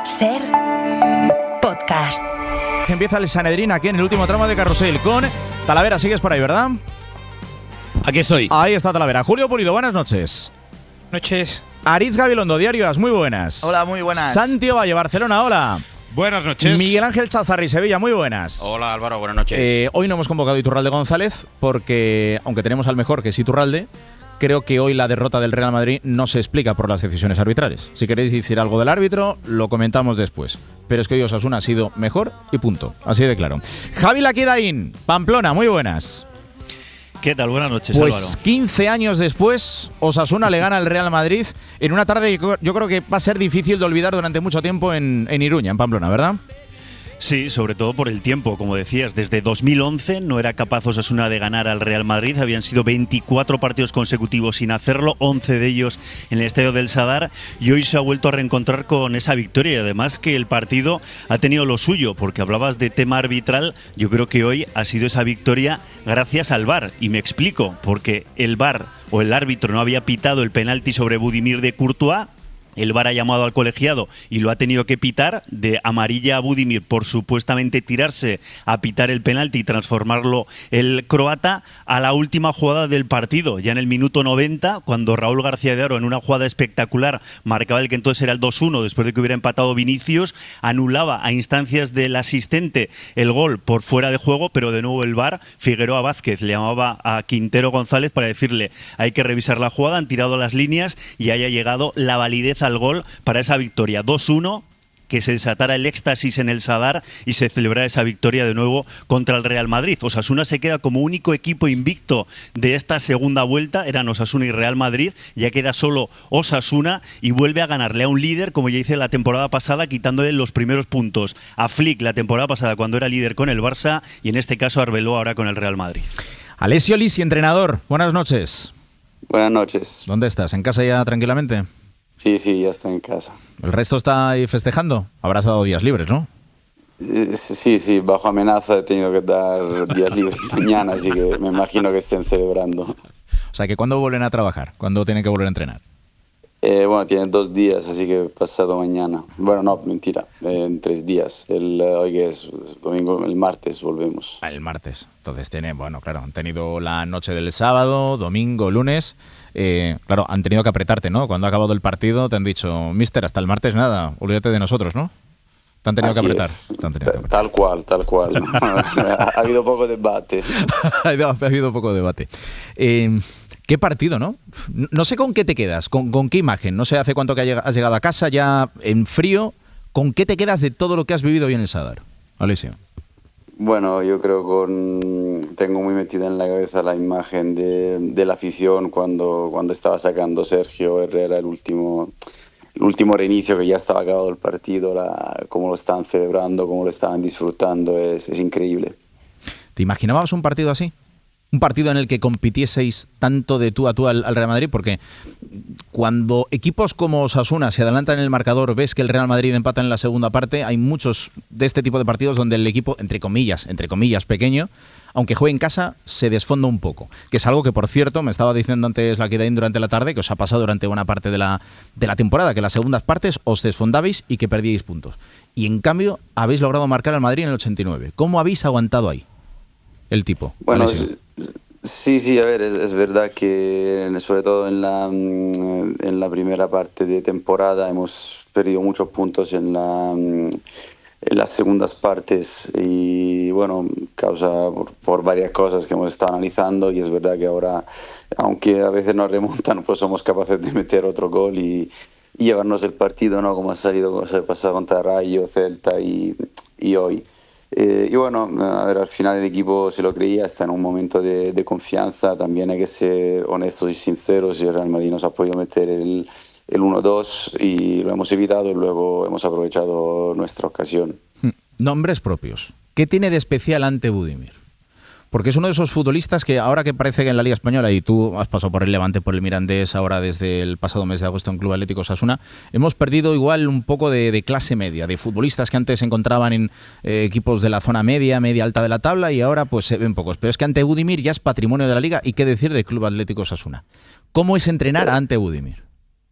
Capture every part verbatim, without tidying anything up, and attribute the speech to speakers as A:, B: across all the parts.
A: Ser podcast.
B: Empieza el Sanedrín aquí en el último tramo de Carrusel con Talavera. Sigues por ahí, ¿verdad?
C: Aquí estoy.
B: Ahí está Talavera. Julio Pulido, buenas noches.
D: Noches.
B: Aritz Gabilondo, Diario As, muy buenas.
D: Hola, muy buenas.
B: Santi Valle, Barcelona, hola.
E: Buenas noches.
B: Miguel Ángel Chazarri, Sevilla, muy buenas.
E: Hola Álvaro, buenas noches.
B: Eh, hoy no hemos convocado a Iturralde González porque, aunque tenemos al mejor que es Iturralde, creo que hoy la derrota del Real Madrid no se explica por las decisiones arbitrales. Si queréis decir algo del árbitro, lo comentamos después. Pero es que hoy Osasuna ha sido mejor y punto. Así de claro. Javi Laquidaín, Pamplona, muy buenas.
C: ¿Qué tal? Buenas noches,
B: Pues
C: Álvaro.
B: quince años después, Osasuna le gana al Real Madrid en una tarde que yo creo que va a ser difícil de olvidar durante mucho tiempo en, en Iruña, en Pamplona, ¿verdad?
C: Sí, sobre todo por el tiempo, como decías, desde dos mil once no era capaz Osasuna de ganar al Real Madrid, habían sido veinticuatro partidos consecutivos sin hacerlo, once de ellos en el Estadio del Sadar, y hoy se ha vuelto a reencontrar con esa victoria, y además que el partido ha tenido lo suyo, porque hablabas de tema arbitral, yo creo que hoy ha sido esa victoria gracias al V A R, y me explico, porque el V A R o el árbitro no había pitado el penalti sobre Budimir de Courtois. El V A R ha llamado al colegiado y lo ha tenido que pitar, de amarilla a Budimir por supuestamente tirarse a pitar el penalti y transformarlo el croata, a la última jugada del partido, ya en el minuto noventa, cuando Raúl García de Aro, en una jugada espectacular, marcaba el que entonces era el dos uno, después de que hubiera empatado Vinicius, anulaba a instancias del asistente el gol por fuera de juego, pero de nuevo el V A R, Figueroa Vázquez le llamaba a Quintero González para decirle hay que revisar la jugada, han tirado las líneas y haya llegado la validez al gol para esa victoria dos uno, que se desatara el éxtasis en el Sadar y se celebrara esa victoria de nuevo contra el Real Madrid. Osasuna se queda como único equipo invicto de esta segunda vuelta, eran Osasuna y Real Madrid, ya queda solo Osasuna y vuelve a ganarle a un líder, como ya hice la temporada pasada, quitándole los primeros puntos a Flick la temporada pasada cuando era líder con el Barça, y en este caso a Arbeloa ahora con el Real Madrid.
B: Alessio Lisi, entrenador, buenas noches.
F: Buenas noches.
B: ¿Dónde estás? ¿En casa ya tranquilamente?
F: Sí, sí, ya estoy en casa.
B: ¿El resto está ahí festejando? Habrás dado días libres, ¿no?
F: Eh, Sí, sí, bajo amenaza he tenido que dar días libres mañana, así que me imagino que estén celebrando.
B: O sea, que ¿cuándo vuelven a trabajar? ¿Cuándo tienen que volver a entrenar?
F: Eh, bueno, tienen dos días, así que pasado mañana. Bueno, no, mentira, eh, en tres días. El, eh, hoy que es domingo, el martes volvemos.
B: Ah, el martes. Entonces tienen, bueno, claro, han tenido la noche del sábado, domingo, lunes. Eh, claro, han tenido que apretarte, ¿no? Cuando ha acabado el partido te han dicho, mister, hasta el martes nada, olvídate de nosotros, ¿no? Te han tenido
F: Así
B: que apretar.
F: es.
B: Te han tenido que
F: Ta-
B: apretar.
F: Tal cual, tal cual. Ha habido poco debate.
B: ha, habido, ha habido poco debate. Eh, qué partido, ¿no? No sé con qué te quedas, con, con qué imagen. No sé hace cuánto que has llegado a casa ya en frío. ¿Con qué te quedas de todo lo que has vivido hoy en el Sadar, Alessio?
F: Bueno, yo creo que tengo muy metida en la cabeza la imagen de, de la afición cuando, cuando estaba sacando Sergio Herrera el último, el último reinicio, que ya estaba acabado el partido, la, cómo lo estaban celebrando, cómo lo estaban disfrutando, es, es increíble.
B: ¿Te imaginabas un partido así? Un partido en el que compitieseis tanto de tú a tú al, al Real Madrid, porque cuando equipos como Osasuna se adelantan en el marcador, ves que el Real Madrid empata en la segunda parte, hay muchos de este tipo de partidos donde el equipo, entre comillas, entre comillas, pequeño, aunque juegue en casa, se desfonda un poco, que es algo que, por cierto, me estaba diciendo antes Laquidaín durante la tarde, que os ha pasado durante buena parte de la, de la temporada, que en las segundas partes os desfondabais y que perdíais puntos. Y en cambio, habéis logrado marcar al Madrid en el ochenta y nueve. ¿Cómo habéis aguantado ahí el tipo?
F: Bueno,
B: Alessio.
F: sí, sí, a ver, es, es verdad que sobre todo en la, en la primera parte de temporada hemos perdido muchos puntos en, la, en las segundas partes y bueno, causa por, por varias cosas que hemos estado analizando, y es verdad que ahora, aunque a veces nos remontan, pues somos capaces de meter otro gol y, y llevarnos el partido, ¿no? Como ha salido, como se ha pasado contra Rayo, Celta y, y hoy. Eh, y bueno, a ver, al final el equipo se lo creía, está en un momento de, de confianza, también hay que ser honestos y sinceros, y el Real Madrid nos ha podido meter el, el uno dos y lo hemos evitado, y luego hemos aprovechado nuestra ocasión.
B: Nombres propios. ¿Qué tiene de especial ante Budimir? Porque es uno de esos futbolistas que ahora que parece que en la Liga Española, y tú has pasado por el Levante, por el Mirandés, ahora desde el pasado mes de agosto en Club Atlético Osasuna, hemos perdido igual un poco de, de clase media, de futbolistas que antes se encontraban en eh, equipos de la zona media, media alta de la tabla, y ahora pues se ven pocos. Pero es que ante Budimir ya es patrimonio de la Liga, y qué decir de Club Atlético Osasuna. ¿Cómo es entrenar ante Budimir?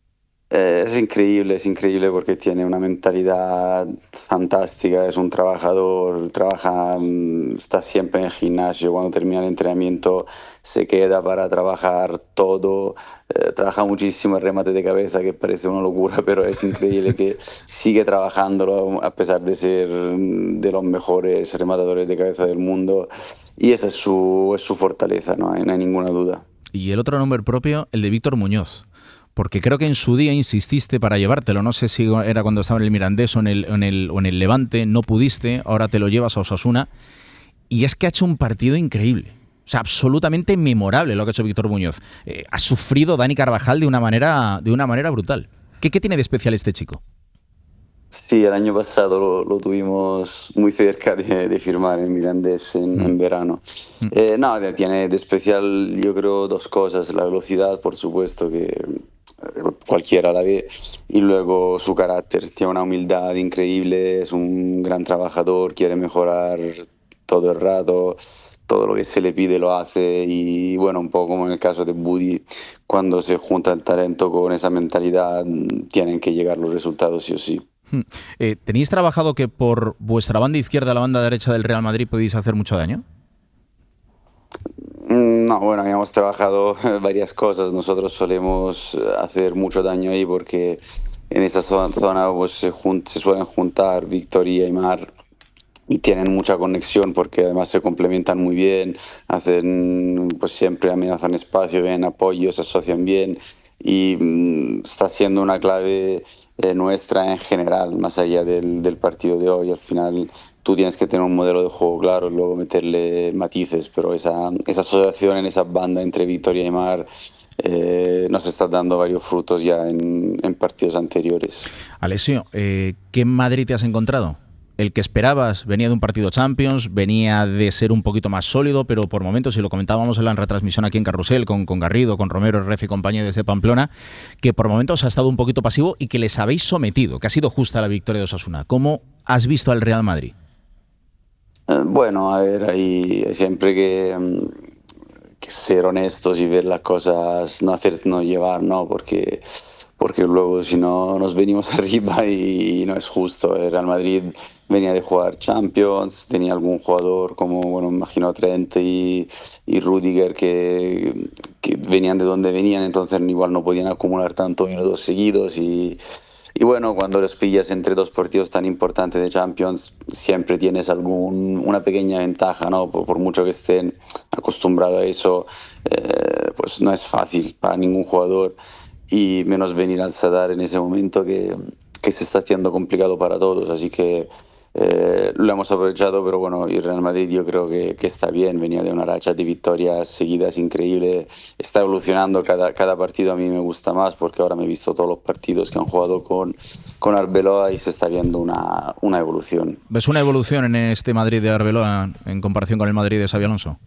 F: Eh, es increíble, es increíble porque tiene una mentalidad fantástica, es un trabajador, trabaja, mm, está siempre en el gimnasio, cuando termina el entrenamiento se queda para trabajar todo, eh, trabaja muchísimo el remate de cabeza que parece una locura, pero es increíble que sigue trabajándolo a pesar de ser mm, de los mejores rematadores de cabeza del mundo y esa es su, es su fortaleza, no hay, no hay ninguna duda.
B: Y el otro nombre propio, el de Víctor Muñoz. Porque creo que en su día insististe para llevártelo, no sé si era cuando estaba en el Mirandés o en el, o en el, o en el Levante, no pudiste, ahora te lo llevas a Osasuna, y es que ha hecho un partido increíble, o sea, absolutamente memorable lo que ha hecho Víctor Muñoz. Eh, ha sufrido Dani Carvajal de una manera, de una manera brutal. ¿Qué, qué tiene de especial este chico?
F: Sí, el año pasado lo, lo tuvimos muy cerca de, de firmar en Mirandés en, mm. en verano. Mm. Eh, no, tiene de especial yo creo dos cosas, la velocidad por supuesto que cualquiera la ve y luego su carácter, tiene una humildad increíble, es un gran trabajador, quiere mejorar todo el rato, todo lo que se le pide lo hace y bueno, un poco como en el caso de Budi, cuando se junta el talento con esa mentalidad tienen que llegar los resultados sí o sí.
B: Eh, ¿Tenéis trabajado que por vuestra banda izquierda, la banda derecha del Real Madrid podéis hacer mucho daño?
F: No, bueno, habíamos trabajado varias cosas. Nosotros solemos hacer mucho daño ahí porque en esa zona pues, se, junt- se suelen juntar Víctor y Aimar y tienen mucha conexión porque además se complementan muy bien, hacen pues siempre amenazan espacio, ven apoyo, se asocian bien y mm, está siendo una clave eh, nuestra en general, más allá del, del partido de hoy. Al final tú tienes que tener un modelo de juego claro y luego meterle matices, pero esa, esa asociación en esa banda entre Víctor y Aimar eh, nos está dando varios frutos ya en, en partidos anteriores.
B: Alessio, eh, ¿qué Madrid te has encontrado? El que esperabas venía de un partido Champions, venía de ser un poquito más sólido, pero por momentos, y lo comentábamos en la retransmisión aquí en Carrusel, con, con Garrido, con Romero, Ref y compañía desde Pamplona, que por momentos ha estado un poquito pasivo y que les habéis sometido, que ha sido justa la victoria de Osasuna. ¿Cómo has visto al Real Madrid?
F: Eh, bueno, a ver, hay siempre que, que ser honestos y ver las cosas, no hacernos llevar, ¿no? Porque... porque luego si no nos venimos arriba y no es justo. El Real Madrid venía de jugar Champions, tenía algún jugador como, bueno, me imagino Trent y, y Rudiger que, que venían de donde venían, entonces igual no podían acumular tanto minutos seguidos y, y bueno, cuando los pillas entre dos partidos tan importantes de Champions siempre tienes algún, una pequeña ventaja, ¿no? Por, por mucho que estén acostumbrados a eso, eh, pues no es fácil para ningún jugador. Y menos venir al Sadar en ese momento que, que se está haciendo complicado para todos, así que eh, lo hemos aprovechado, pero bueno, el Real Madrid yo creo que, que está bien, venía de una racha de victorias seguidas increíble, está evolucionando cada, cada partido, a mí me gusta más porque ahora me he visto todos los partidos que han jugado con, con Arbeloa y se está viendo una, una evolución.
B: ¿Ves una evolución en este Madrid de Arbeloa en comparación con el Madrid de Xabi Alonso?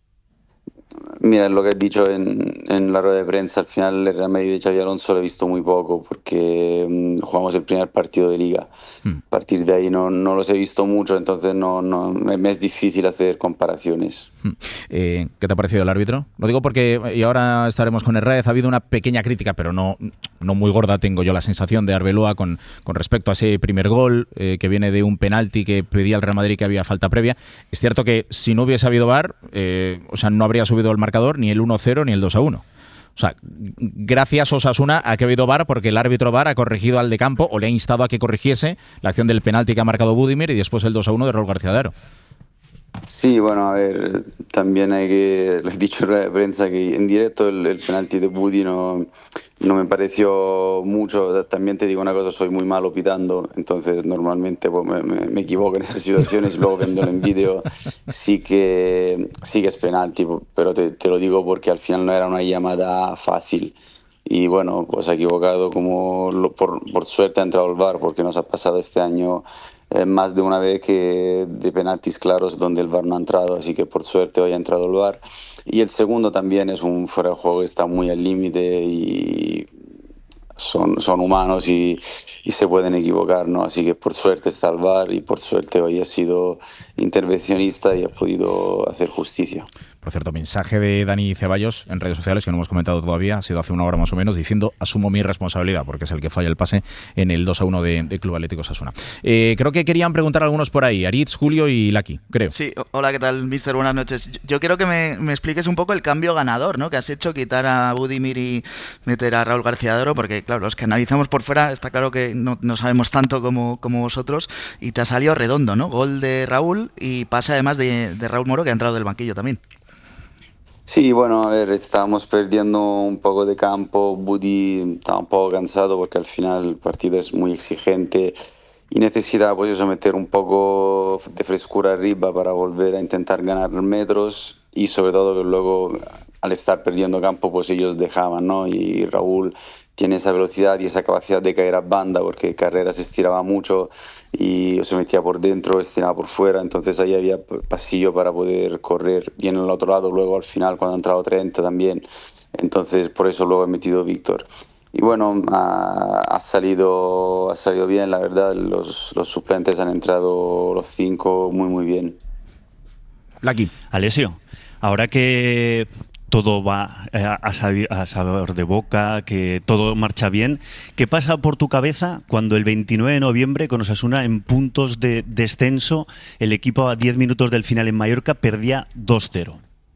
F: Mira, lo que has dicho en, en la rueda de prensa, al final el Real Madrid de Xabi Alonso lo he visto muy poco porque um, jugamos el primer partido de Liga. Hmm. A partir de ahí no, no los he visto mucho, entonces no, no me, me es difícil hacer comparaciones.
B: Hmm. Eh, ¿Qué te ha parecido el árbitro? Lo digo porque, y ahora estaremos con Herrera, ha habido una pequeña crítica, pero no, no muy gorda, tengo yo la sensación, de Arbeloa con, con respecto a ese primer gol eh, que viene de un penalti que pedía el Real Madrid que había falta previa. Es cierto que si no hubiese habido V A R, eh, o sea, no habría subido el marcador ni el uno cero ni el dos a uno. O sea, gracias Osasuna a que ha habido V A R porque el árbitro V A R ha corregido al de campo o le ha instado a que corrigiese la acción del penalti que ha marcado Budimir y después el dos a uno de Raúl García de Haro.
F: Sí, bueno, a ver, también hay que, lo he dicho en la prensa, que en directo el, el penalti de Budi no, no me pareció mucho. También te digo una cosa, soy muy malo pitando, entonces normalmente pues, me, me, me equivoco en esas situaciones, luego viéndolo en vídeo sí que, sí que es penalti, pero te, te lo digo porque al final no era una llamada fácil. Y bueno, pues ha equivocado, como lo, por, por suerte ha entrado el V A R porque nos ha pasado este año eh, más de una vez que de penaltis claros donde el V A R no ha entrado, así que por suerte hoy ha entrado el V A R. Y el segundo también es un fuera de juego que está muy al límite y son, son humanos y, y se pueden equivocar, ¿no? Así que por suerte está el V A R y por suerte hoy ha sido intervencionista y ha podido hacer justicia.
B: Por cierto, mensaje de Dani Ceballos en redes sociales que no hemos comentado todavía, ha sido hace una hora más o menos, diciendo asumo mi responsabilidad porque es el que falla el pase en el dos a uno de, de Club Atlético Osasuna. Eh, creo que querían preguntar algunos por ahí, Aritz, Julio y Laki, creo.
D: Sí, hola, ¿qué tal, mister? Buenas noches. Yo quiero que me, me expliques un poco el cambio ganador, ¿no?, que has hecho, quitar a Budimir y meter a Raúl García de Oro, porque claro, los que analizamos por fuera está claro que no, no sabemos tanto como, como vosotros, y te ha salido redondo, ¿no? Gol de Raúl y pase además de, de Raúl Moro, que ha entrado del banquillo también.
F: Sí, bueno, a ver, estábamos perdiendo un poco de campo. Budi estaba un poco cansado porque al final el partido es muy exigente y necesitaba pues eso, meter un poco de frescura arriba para volver a intentar ganar metros, y sobre todo que luego al estar perdiendo campo pues ellos dejaban, ¿no? Y Raúl tiene esa velocidad y esa capacidad de caer a banda, porque Carrera se estiraba mucho y se metía por dentro, estiraba por fuera, entonces ahí había pasillo para poder correr bien al otro lado, luego al final cuando ha entrado treinta también, entonces por eso luego he metido Víctor. Y bueno, ha, ha, salido, ha salido bien, la verdad, los, los suplentes han entrado los cinco muy muy bien.
B: Laki.
C: Alessio, ahora que todo va a sabor de boca, que todo marcha bien, ¿qué pasa por tu cabeza cuando el veintinueve de noviembre con Osasuna en puntos de descenso el equipo a diez minutos del final en Mallorca perdía dos cero?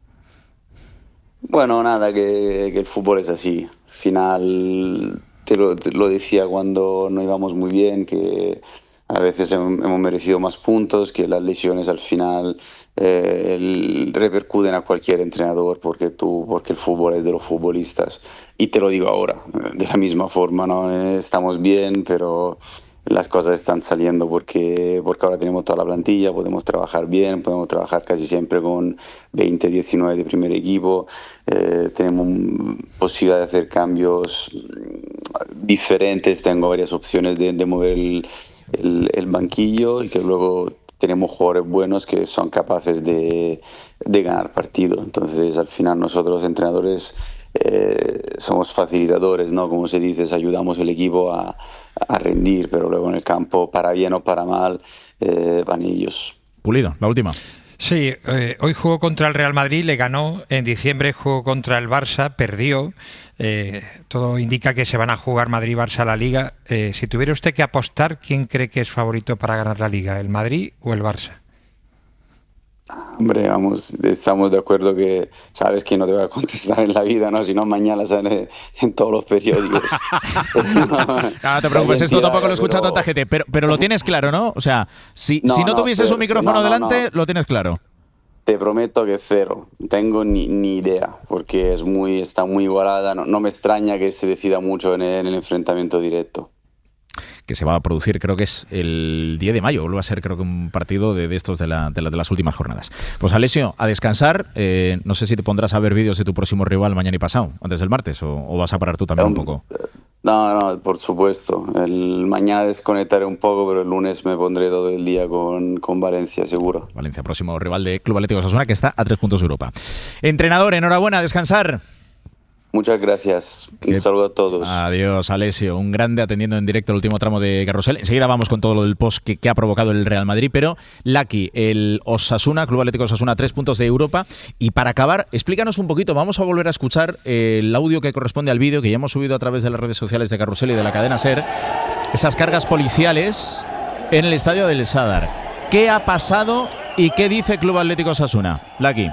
F: Bueno, nada, que, que el fútbol es así. Al final, te lo, te lo decía cuando no íbamos muy bien, que a veces hemos merecido más puntos, que las lesiones al final eh, el, repercuten a cualquier entrenador, porque tú, porque el fútbol es de los futbolistas. Y te lo digo ahora, de la misma forma, ¿no? Estamos bien, pero las cosas están saliendo porque, porque ahora tenemos toda la plantilla, podemos trabajar bien, podemos trabajar casi siempre con veinte, diecinueve de primer equipo, eh, tenemos posibilidad de hacer cambios diferentes, tengo varias opciones de, de mover el, el, el banquillo, y que luego tenemos jugadores buenos que son capaces de, de ganar partido. Entonces al final nosotros entrenadores eh, somos facilitadores, ¿no? Como se dice, ayudamos al equipo a a rendir, pero luego en el campo, para bien o para mal, eh, van ellos.
B: Pulido, la última.
E: Sí, eh, hoy jugó contra el Real Madrid, le ganó. En diciembre jugó contra el Barça, perdió. Eh, todo indica que se van a jugar Madrid-Barça la Liga. Eh, si tuviera usted que apostar, ¿quién cree que es favorito para ganar la Liga? ¿El Madrid o el Barça?
F: Hombre, vamos, estamos de acuerdo que sabes que no te voy a contestar en la vida, ¿no? Si no, mañana sale en todos los periódicos.
B: No, no te preocupes, esto tampoco lo escucha pero... tanta gente, pero, pero lo tienes claro, ¿no? O sea, si no, si no, no tuvieses pero, un micrófono no, no, delante, no. Lo tienes claro.
F: Te prometo que cero, tengo ni, ni idea, porque es muy, está muy igualada, no, no me extraña que se decida mucho en el, en el enfrentamiento directo.
B: Que se va a producir, creo que es el diez de mayo, vuelve a ser creo que un partido de, de estos de, la, de, la, de las últimas jornadas. Pues Alessio, a descansar, eh, no sé si te pondrás a ver vídeos de tu próximo rival mañana y pasado, antes del martes, o, o vas a parar tú también um, un poco.
F: No, no, por supuesto, el mañana desconectaré un poco, pero el lunes me pondré todo el día con, con Valencia, seguro.
B: Valencia, próximo rival de Club Atlético Osasuna, que está a tres puntos de Europa. Entrenador, enhorabuena, a descansar.
F: Muchas gracias. Un saludo a todos.
B: Adiós, Alessio. Un grande atendiendo en directo el último tramo de Carrusel. Enseguida vamos con todo lo del post que, que ha provocado el Real Madrid, pero Laki, el Osasuna, Club Atlético Osasuna, tres puntos de Europa. Y para acabar, explícanos un poquito, vamos a volver a escuchar el audio que corresponde al vídeo que ya hemos subido a través de las redes sociales de Carrusel y de la cadena SER. Esas cargas policiales en el estadio del Sadar. ¿Qué ha pasado y qué dice Club Atlético Osasuna? Laki.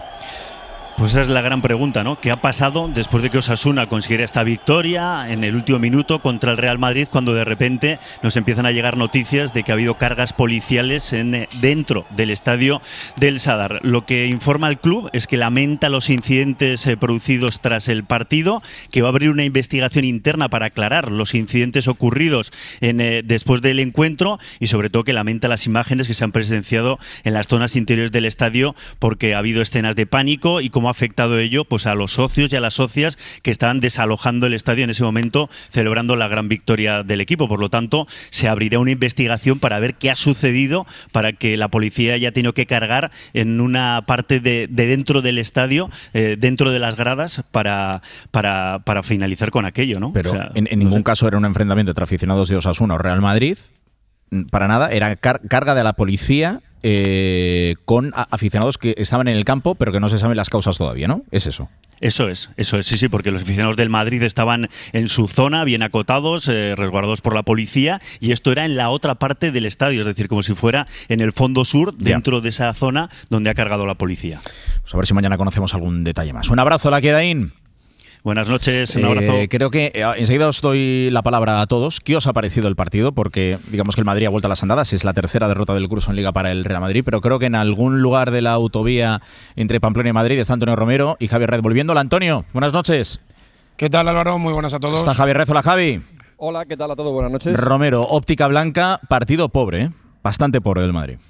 C: Pues esa es la gran pregunta, ¿no? ¿Qué ha pasado después de que Osasuna consiguiera esta victoria en el último minuto contra el Real Madrid, cuando de repente nos empiezan a llegar noticias de que ha habido cargas policiales en, dentro del estadio del Sadar? Lo que informa el club es que lamenta los incidentes eh, producidos tras el partido, que va a abrir una investigación interna para aclarar los incidentes ocurridos en, eh, después del encuentro, y sobre todo que lamenta las imágenes que se han presenciado en las zonas interiores del estadio, porque ha habido escenas de pánico y como ha afectado ello pues a los socios y a las socias que estaban desalojando el estadio en ese momento, celebrando la gran victoria del equipo. Por lo tanto, se abrirá una investigación para ver qué ha sucedido, para que la policía haya tenido que cargar en una parte de, de dentro del estadio, eh, dentro de las gradas, para, para, para finalizar con aquello, ¿no?
B: Pero
C: o sea,
B: en, en
C: no
B: ningún
C: sé.
B: caso era un enfrentamiento entre aficionados de Osasuna o Real Madrid, para nada, era car- carga de la policía eh, con aficionados que estaban en el campo, pero que no se saben las causas todavía, ¿no? Es eso.
C: Eso es, eso es, sí, sí, porque los aficionados del Madrid estaban en su zona, bien acotados, eh, resguardados por la policía, y esto era en la otra parte del estadio, es decir, como si fuera en el fondo sur, dentro ya. de esa zona donde ha cargado la policía.
B: Pues a ver si mañana conocemos algún detalle más. Un abrazo, Laquedaín.
C: Buenas noches, un abrazo.
B: Eh, creo que eh, enseguida os doy la palabra a todos. ¿Qué os ha parecido el partido? Porque digamos que el Madrid ha vuelto a las andadas, es la tercera derrota del curso en Liga para el Real Madrid, pero creo que en algún lugar de la autovía entre Pamplona y Madrid está Antonio Romero y Javier Red volviendo. Hola, Antonio, buenas noches.
G: ¿Qué tal, Álvaro? Muy buenas a todos.
B: Está Javier Red, hola, Javi.
H: Hola, ¿qué tal a todos? Buenas noches.
B: Romero, óptica blanca, partido pobre, ¿eh? Bastante pobre del Madrid.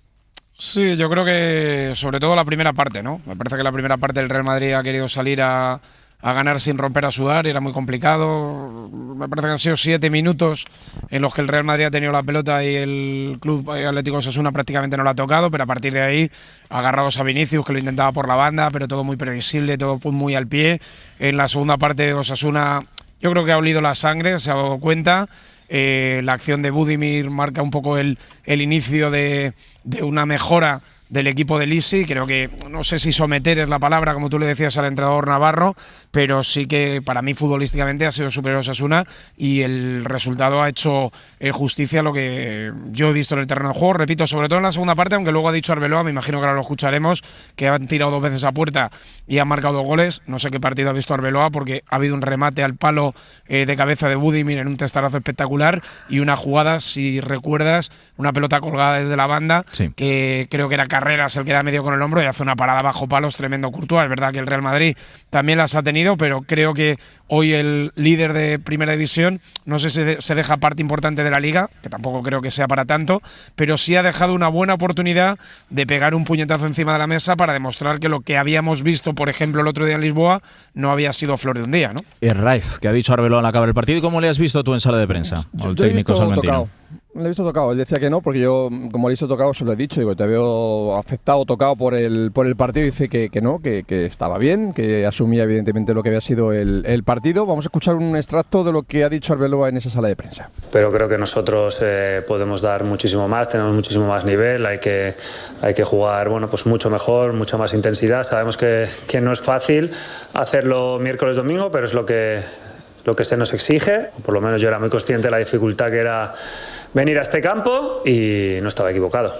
G: Sí, yo creo que sobre todo la primera parte, ¿no? Me parece que la primera parte del Real Madrid ha querido salir a... a ganar sin romper a sudar, era muy complicado. Me parece que han sido siete minutos en los que el Real Madrid ha tenido la pelota y el Club Atlético Osasuna prácticamente no la ha tocado, pero a partir de ahí, agarrados a Vinicius, que lo intentaba por la banda, pero todo muy previsible, todo muy al pie. En la segunda parte, Osasuna, yo creo que ha olido la sangre, se ha dado cuenta. Eh, la acción de Budimir marca un poco el, el inicio de, de una mejora del equipo de Lisi. Creo que, no sé si someter es la palabra, como tú le decías al entrenador Navarro, pero sí que para mí futbolísticamente ha sido superior a Osasuna y el resultado ha hecho eh, justicia a lo que yo he visto en el terreno de juego. Repito, sobre todo en la segunda parte, aunque luego ha dicho Arbeloa, me imagino que ahora lo escucharemos, que han tirado dos veces a puerta y han marcado dos goles. No sé qué partido ha visto Arbeloa, porque ha habido un remate al palo eh, de cabeza de Budimir en un testarazo espectacular y una jugada, si recuerdas, una pelota colgada desde la banda, sí. que creo que era Carreras el que da medio con el hombro y hace una parada bajo palos, tremendo Courtois. Es verdad que el Real Madrid también las ha tenido, pero creo que hoy el líder de Primera División, no sé si se deja parte importante de la Liga, que tampoco creo que sea para tanto, pero sí ha dejado una buena oportunidad de pegar un puñetazo encima de la mesa para demostrar que lo que habíamos visto, por ejemplo, el otro día en Lisboa, no había sido flor de un día, ¿no?
B: Es Raiz, que ha dicho Arbeloa al acabar el partido. ¿Y cómo le has visto tú en sala de prensa?
H: Yo, el técnico salmantino. Le he visto tocado, él decía que no, porque yo, como le he visto tocado, se lo he dicho, digo, te veo afectado, tocado por el por el partido, y dice que, que no, que, que estaba bien, que asumía evidentemente lo que había sido el, el partido. Vamos a escuchar un extracto de lo que ha dicho Arbeloa en esa sala de prensa.
I: Pero creo que nosotros eh, podemos dar muchísimo más, tenemos muchísimo más nivel, hay que, hay que jugar bueno, pues mucho mejor, mucha más intensidad. Sabemos que, que no es fácil hacerlo miércoles, domingo, pero es lo que, lo que se nos exige. Por lo menos yo era muy consciente de la dificultad que era venir a este campo y no estaba equivocado.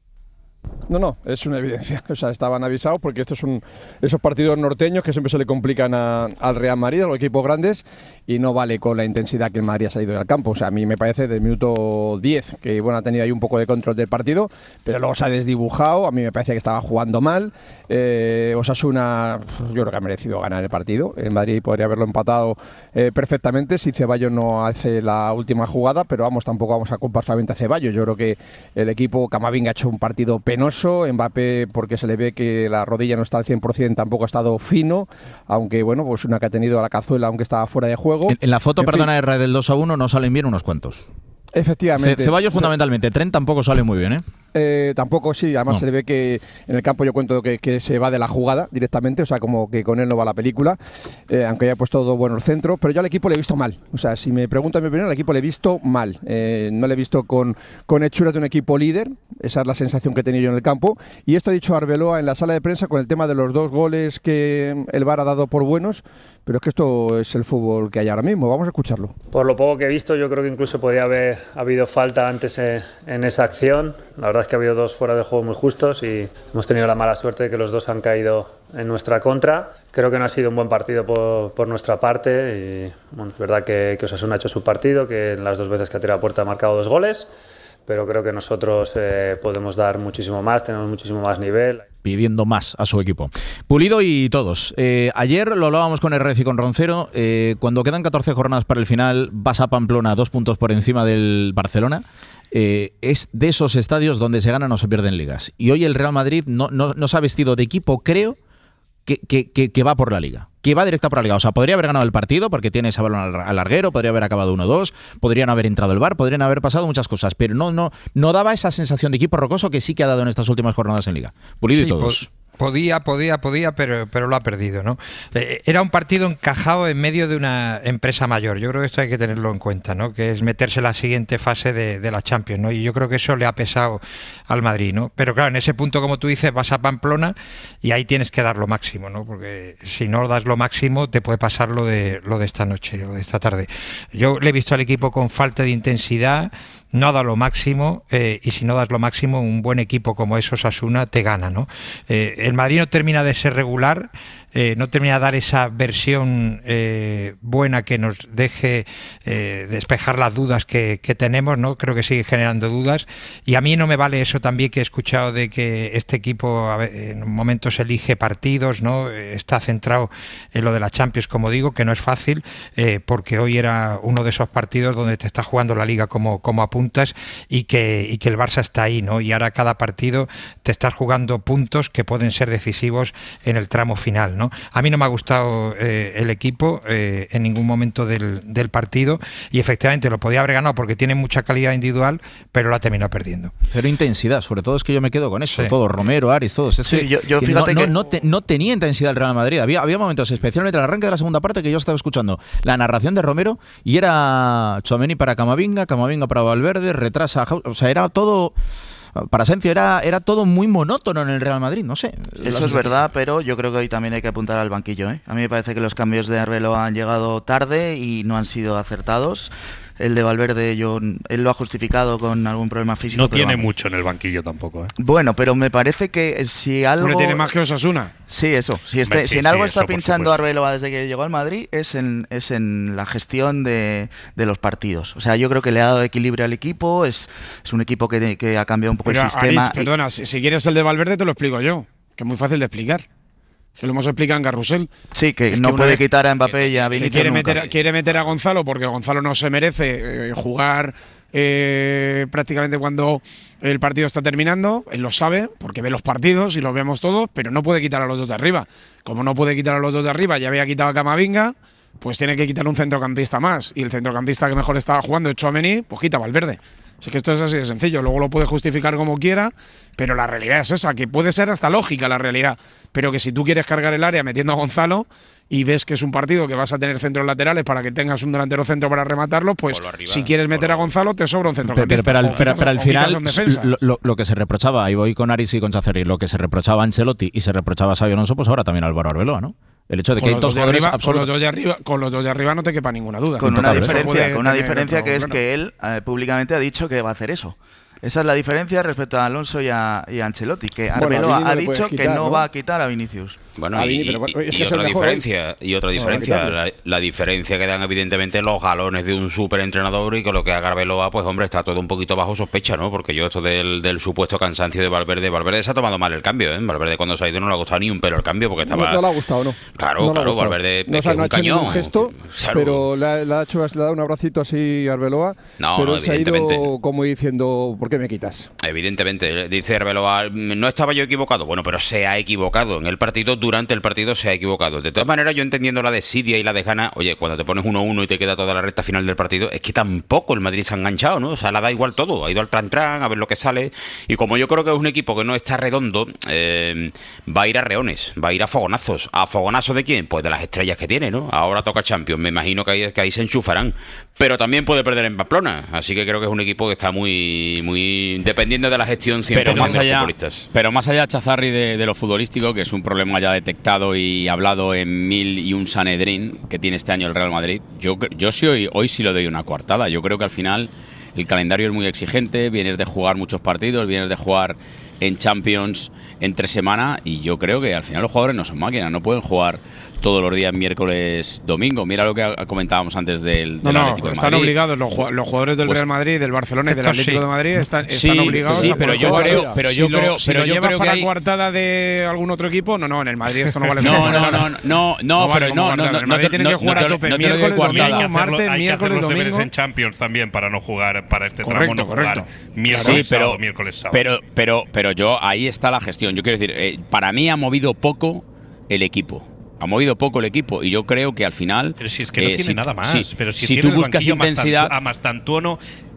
H: No, no, es una evidencia. O sea, estaban avisados porque estos son esos partidos norteños que siempre se le complican a, al Real Madrid, a los equipos grandes, y no vale con la intensidad que el Madrid ha salido del campo. O sea, a mí me parece del minuto diez que bueno, ha tenido ahí un poco de control del partido, pero luego se ha desdibujado. A mí me parece que estaba jugando mal. Eh, Osasuna, yo creo que ha merecido ganar el partido. El Madrid podría haberlo empatado eh, perfectamente si Ceballos no hace la última jugada, pero vamos, tampoco vamos a culpar solamente a Ceballos. Yo creo que el equipo Camavinga ha hecho un partido penoso. Mbappé, porque se le ve que la rodilla no está al cien por ciento, tampoco ha estado fino, aunque bueno, pues una que ha tenido a la cazuela, aunque estaba fuera de juego.
B: En, en la foto,
H: en
B: perdona, R del dos a uno no salen bien unos cuantos.
H: Efectivamente.
B: Ce Ceballos fundamentalmente, Trent tampoco sale muy bien, ¿eh?
H: Eh, tampoco, sí, además no. Se le ve que en el campo yo cuento que, que se va de la jugada directamente, o sea, como que con él no va la película, eh, aunque haya puesto dos buenos centros, pero yo al equipo le he visto mal. O sea, si me preguntan mi opinión, al equipo le he visto mal. Eh, no le he visto con, con hechuras de un equipo líder, esa es la sensación que he tenido yo en el campo, y esto ha dicho Arbeloa en la sala de prensa con el tema de los dos goles que el V A R ha dado por buenos, pero es que esto es el fútbol que hay ahora mismo. Vamos a escucharlo.
I: Por lo poco que he visto, yo creo que incluso podía haber habido falta antes eh, en esa acción. La verdad es que ha habido dos fuera de juego muy justos y hemos tenido la mala suerte de que los dos han caído en nuestra contra. Creo que no ha sido un buen partido por, por nuestra parte y bueno, es verdad que, que Osasuna ha hecho su partido, que en las dos veces que ha tirado a puerta ha marcado dos goles, pero creo que nosotros eh, podemos dar muchísimo más, tenemos muchísimo más nivel.
B: Pidiendo más a su equipo. Pulido y todos. Eh, ayer lo hablábamos con Herrez y con Roncero. Eh, cuando quedan catorce jornadas para el final, vas a Pamplona, dos puntos por encima del Barcelona. Eh, es de esos estadios donde se ganan o se pierden ligas. Y hoy el Real Madrid no, no, no se ha vestido de equipo, creo, que, que, que, que va por la Liga. Que va directa por la Liga. O sea, podría haber ganado el partido porque tiene ese balón al, al larguero, podría haber acabado uno dos, podrían haber entrado el V A R, podrían haber pasado muchas cosas, pero no, no, no daba esa sensación de equipo rocoso que sí que ha dado en estas últimas jornadas en Liga. Pulido sí, y todos.
E: Pues... Podía, podía, podía, pero, pero lo ha perdido, ¿no? Eh, era un partido encajado en medio de una empresa mayor. Yo creo que esto hay que tenerlo en cuenta, ¿no? Que es meterse en la siguiente fase de, de la Champions, ¿no? Y yo creo que eso le ha pesado al Madrid, ¿no? Pero claro, en ese punto, como tú dices, vas a Pamplona y ahí tienes que dar lo máximo, ¿no? Porque si no das lo máximo, te puede pasar lo de, lo de esta noche, lo de esta tarde. Yo le he visto al equipo con falta de intensidad, no ha dado lo máximo, eh, y si no das lo máximo, un buen equipo como es Osasuna te gana, ¿no? Eh, el Madrid no termina de ser regular, eh, no termina de dar esa versión eh, buena que nos deje eh, despejar las dudas que, que tenemos, ¿no? Creo que sigue generando dudas, y a mí no me vale eso también que he escuchado de que este equipo a ver, en momentos elige partidos, ¿no? Está centrado en lo de la Champions, como digo, que no es fácil, eh, porque hoy era uno de esos partidos donde te está jugando la Liga como, como apuntas, y que, y que el Barça está ahí, ¿no? Y ahora cada partido te estás jugando puntos que pueden ser decisivos en el tramo final, ¿no? A mí no me ha gustado eh, el equipo eh, en ningún momento del, del partido, y efectivamente lo podía haber ganado porque tiene mucha calidad individual, pero lo ha terminado perdiendo.
B: Cero intensidad, sobre todo es que yo me quedo con eso,
E: Sí.
B: todo, Romero, Aris, todos. Es
D: Sí,
B: que,
D: yo- yo
B: que
D: fíjate
B: no,
D: que-
B: no, no, te- no tenía intensidad el Real Madrid. Había, había momentos, especialmente al arranque de la segunda parte, que yo estaba escuchando la narración de Romero y era Tchouaméni para Camavinga, Camavinga para Valverde, retrasa, a Jau- o sea, era todo... Para Asencio era, era todo muy monótono en el Real Madrid, no sé.
D: Eso es verdad, pero yo creo que hoy también hay que apuntar al banquillo, ¿eh? A mí me parece que los cambios de Arbeloa han llegado tarde y no han sido acertados. El de Valverde, yo, él lo ha justificado con algún problema físico.
J: No
D: pero
J: tiene
D: vamos.
J: mucho en el banquillo tampoco, ¿eh?
D: Bueno, pero me parece que si algo...
G: Hombre, tiene más que Osasuna.
D: Sí, eso. Si, este,
J: Hombre, sí,
D: si en algo
J: sí,
D: está
J: eso por
D: pinchando
J: supuesto.
D: Arbeloa desde que llegó al Madrid es en, es en la gestión de, de los partidos. O sea, yo creo que le ha dado equilibrio al equipo. Es, es un equipo que, que ha cambiado un poco
G: Pero,
D: el sistema.
G: Aritz, perdona, si, si quieres el de Valverde te lo explico yo, que es muy fácil de explicar. Que lo hemos explicado en Carrusel.
D: Sí, que
G: Es
D: no
G: una
D: puede
G: vez-
D: quitar a Mbappé y a
G: que
D: Vinicius
G: quiere
D: nunca.
G: meter, a- quiere meter a Gonzalo porque Gonzalo no se merece eh, jugar eh, prácticamente cuando el partido está terminando. Él lo sabe porque ve los partidos y los vemos todos, pero no puede quitar a los dos de arriba. Como no puede quitar a los dos de arriba, ya había quitado a Camavinga, pues tiene que quitar un centrocampista más. Y el centrocampista que mejor estaba jugando es Tchouaméni, pues quita a Valverde. Así que esto es así de sencillo. Luego lo puede justificar como quiera, pero la realidad es esa, que puede ser hasta lógica la realidad. Pero que si tú quieres cargar el área metiendo a Gonzalo y ves que es un partido que vas a tener centros laterales para que tengas un delantero centro para rematarlo, pues
K: Polo arriba,
G: si quieres meter a
K: polo-
G: Gonzalo te sobra un
B: Pero,
G: centrocampista.
B: pero, pero al,
G: O
B: pero-
G: quitas-
B: pero al
G: o quitas
B: final,
G: un defensa.
B: lo, lo- lo que se reprochaba, y voy con Aris y con Chacerri, lo que se reprochaba a Ancelotti y se reprochaba a Xabi Alonso, pues ahora también a Álvaro Arbeloa, ¿no? El hecho de que
G: Con
B: hay
G: los
B: dos
G: dos de
B: jugadores
G: arriba, con
B: absolutos.
G: los dos de arriba, con los dos de arriba no te quepa ninguna duda.
D: Con una
B: Intocable.
D: diferencia,
G: Puede
D: con una
G: tener
D: diferencia
G: otro,
D: que es
G: claro.
D: que él eh, públicamente ha dicho que va a hacer eso. Esa es la diferencia respecto a Alonso y a, y a Ancelotti, que
H: Bueno, a
D: Arbeloa
H: Vini no
D: ha
H: le
D: dicho
H: puedes
D: que
H: quitar,
D: no
H: ¿no?
D: va a quitar a Vinicius.
K: Bueno,
H: A
K: y,
H: Vini, pero
K: y-
H: es que
K: y
H: es el
K: otra
H: mejor, ¿eh?
K: diferencia, y otra
H: No,
K: diferencia,
H: quitarle.
K: la, la diferencia que dan evidentemente los galones de un superentrenador, y con lo que haga Arbeloa, pues hombre, está todo un poquito bajo sospecha, ¿no? Porque yo esto del, del supuesto cansancio de Valverde, Valverde se ha tomado mal el cambio, ¿eh? Valverde cuando se ha ido no le ha gustado ni un pelo el cambio porque estaba...
H: No, no le ha gustado, ¿no?
K: Claro,
H: No le ha
K: claro,
H: gustado.
K: Valverde
H: no,
K: es
H: o sea,
K: que
H: no ha
K: es un
H: hecho
K: cañón.
H: ningún gesto,
K: Claro.
H: pero le ha, le ha hecho, le ha dado un abracito así a Arbeloa,
K: No,
H: pero
K: no,
H: él se ha ido
K: evidentemente.
H: como diciendo, ¿por qué me quitas?
K: Evidentemente, dice Arbeloa, no estaba yo equivocado. Bueno, pero se ha equivocado. En el partido, durante el partido, se ha equivocado. De todas maneras, yo entendiendo la desidia y la desgana, oye, cuando te pones uno uno y te queda toda la recta final del partido, es que tampoco el Madrid se ha enganchado, ¿no? O sea, le da igual todo. Ha ido al tran-tran a ver lo que sale. Y como yo creo que es un equipo que no está redondo, eh, va a ir a reones, va a ir a fogonazos. ¿A fogonazos de quién? Pues de las estrellas que tiene, ¿no? Ahora toca Champions. Me imagino que ahí, que ahí se enchufarán. Pero también puede perder en Pamplona. Así que creo que es un equipo que está muy, muy dependiendo de la gestión cien por ciento
L: Pero más
K: de los
L: allá,
K: futbolistas.
L: pero más allá, Chazarri, de, de lo futbolístico, que es un problema ya detectado y hablado en mil y un Sanedrín que tiene este año el Real Madrid, yo, yo sí hoy, hoy sí lo doy una coartada. Yo creo que al final el calendario es muy exigente, vienes de jugar muchos partidos, vienes de jugar en Champions entre semana, y yo creo que al final los jugadores no son máquinas, no pueden jugar todos los días miércoles, domingo. Mira lo que comentábamos antes del,
G: No,
L: del
G: no,
L: Atlético de
G: están
L: Madrid.
G: obligados los, ju- los jugadores del
L: Pues
G: Real Madrid, del Barcelona y del
E: estos
G: Atlético
E: sí.
G: de Madrid están,
L: Sí,
G: están obligados
L: sí,
G: a
L: pero
G: poder
L: yo
G: jugar.
L: creo- pero
G: Si
L: yo
G: lo-
L: creo-
G: si
L: pero
G: lo
L: yo
G: llevas
L: creo que
G: para
L: hay-
G: coartada de algún otro equipo, no, no, en el Madrid esto no vale.
L: No,
G: como
L: no,
G: coartada.
L: no, no, no,
G: vale
L: pero
G: como
L: no,
G: coartada.
L: no,
G: El
L: no,
G: Madrid
L: no,
G: tiene
L: no,
G: que jugar
L: no
G: a
L: te-
G: tope
L: no te lo doy
G: miércoles,
L: coartada.
J: Hay que
G: domingo,
J: hacerlo-
G: martes,
J: hay que hacer
G: miércoles,
J: los deberes
G: domingo.
J: en Champions también para no jugar, para este tramo
G: Correcto,
J: no jugar
G: correcto.
J: miércoles,
L: Sí, pero,
J: sábado, miércoles, sábado.
L: pero, pero, pero yo, ahí está la gestión. Yo quiero decir, eh, para mí ha movido poco el equipo. Ha movido poco el equipo y yo creo que al final…
J: Pero si es que no
L: eh,
J: tiene
L: si-
J: nada más.
L: sí,
J: pero si,
L: si
J: tiene
L: tú
J: en el
L: buscas
J: banquillo a
L: intensidad…
J: Mastantu- a Mastantuono,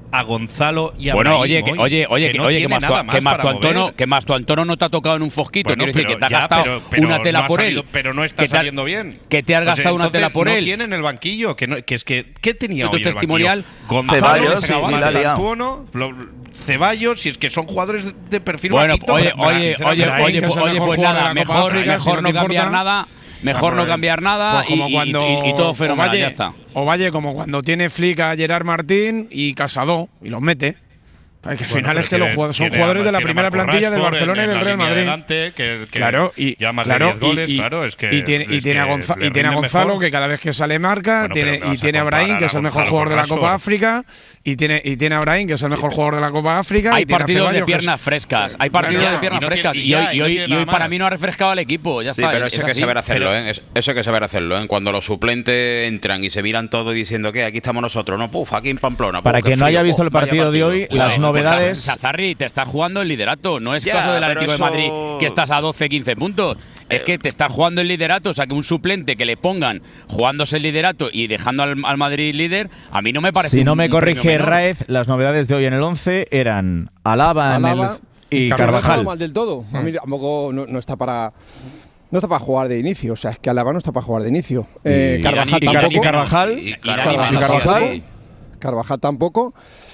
J: a Gonzalo y a
L: Bueno,
J: Brahim
L: oye, que,
J: hoy,
L: oye, oye,
J: que,
L: que,
J: no
L: oye, que
J: tiene
L: más,
J: nada
L: tu,
J: más
L: que más
J: para
L: tu Antono,
J: mover.
L: que más tu Antono no te ha tocado en un fosquito.
J: Bueno,
L: Quiero decir,
J: pero
L: que te has
J: ya,
L: gastado
J: pero- pero
L: una tela
J: no ha
L: por
J: salido-
L: él.
J: Pero no está
L: que te ha-
J: saliendo bien.
L: Que te has
J: Pues
L: gastado una
J: entonces
L: tela por
J: no
L: él.
J: tiene en el banquillo, que, no, que es que ¿qué tenía
L: ¿Tu
J: hoy en el
L: testimonial?
J: banquillo? Gonzalo,
D: Ceballos, sí,
J: Martín
D: y la ha liado.
J: Antuono, lo- Ceballos, si es que son jugadores de perfil
L: Bueno,
J: bajito.
L: oye,
J: para-
L: oye,
J: sinceramente.
L: oye,
G: Brahim,
L: oye,
G: que es el
L: oye,
G: mejor
L: pues
G: jugador
L: nada,
G: de la Copa
L: mejor,
G: África,
L: mejor
G: si no
L: no
G: te
L: cambiar
G: importa.
L: nada, mejor no
G: Pues,
L: cambiar nada
G: pues como
L: y, y-
G: cuando,
L: y- y todo fenomenal,
G: Ovalle,
L: ya está.
G: Ovalle, como cuando tiene Flick a Gerard Martín y Casado y los mete. Porque al
J: Bueno,
G: final
J: pero
G: es que los
J: tiene-
G: jugadores, son
J: tiene
G: jugadores
J: a-
G: de la
J: tiene a
G: primera
J: Marco
G: plantilla del
J: Rashford
G: Barcelona
J: en-
G: y del
J: en la
G: Real
J: línea
G: Madrid.
J: delante, que- que
G: claro, y
J: ya más de
G: claro,
J: diez goles,
G: y, y-
J: claro, es que
G: y tiene, y
J: es
G: tiene a,
J: que
G: Gonza-
J: le
G: y tiene a
J: rinde
G: Gonzalo,
J: mejor.
G: que cada vez que sale marca,
J: Bueno,
G: tiene,
J: pero me
G: y
J: vas a
G: tiene a Brahim,
J: comparar
G: que es
J: a
G: el mejor
J: Gonzalo
G: jugador de la
J: con
G: Copa
J: Rashford.
G: África, y tiene, y tiene a Brahim, que es el mejor jugador de la Copa África.
L: Hay
G: y tiene a
L: partidos de
G: Ceballos, que es-
L: piernas frescas, hay partidos
G: Claro,
L: de piernas
J: y no
L: frescas
J: tiene-
L: y
J: y
L: hoy,
J: ya,
L: y
J: y no
L: hoy,
J: tiene
L: y hoy
J: nada
L: para
J: más.
L: mí no ha refrescado al equipo, ya
K: Sí,
L: está.
K: pero
L: es-
K: eso
L: es
K: hay que
L: así.
K: saber hacerlo,
L: Pero-
K: ¿eh? Es- Eso hay que saber hacerlo, ¿eh? Cuando los suplentes entran y se miran todo diciendo que aquí estamos nosotros, no, puf, aquí en Pamplona.
B: Para
K: puf, qué
B: quien no
K: frío,
B: haya visto
K: puf,
B: el
K: vaya
B: partido de hoy,
K: partido.
B: las
K: Joder, pues
B: novedades-
L: Sazarri, te estás jugando el liderato. No es
K: Ya,
L: caso del
K: pero
L: Atlético
K: eso-
L: de Madrid que estás a doce, quince puntos. Es que te estás jugando el liderato. O sea, que un suplente que le pongan jugándose el liderato y dejando al, al Madrid líder, a mí no me parece
B: Si no
L: un-
B: me
L: un premio
B: corrige
L: menor.
B: Raez, las novedades de hoy en el once eran Alaba, en
H: Alaba
B: el, y
H: No
B: Carvajal.
H: está mal del todo. A mí tampoco no, no está para. No está para jugar de inicio, o sea, es que Alaba no está para jugar de inicio. Eh,
B: Y-
H: Carvajal
B: y Car-
H: tampoco.
B: y Carvajal.
K: Y- y
H: Carvajal,
K: Carvajal,
H: Carvajal,
K: sí.
H: Carvajal tampoco.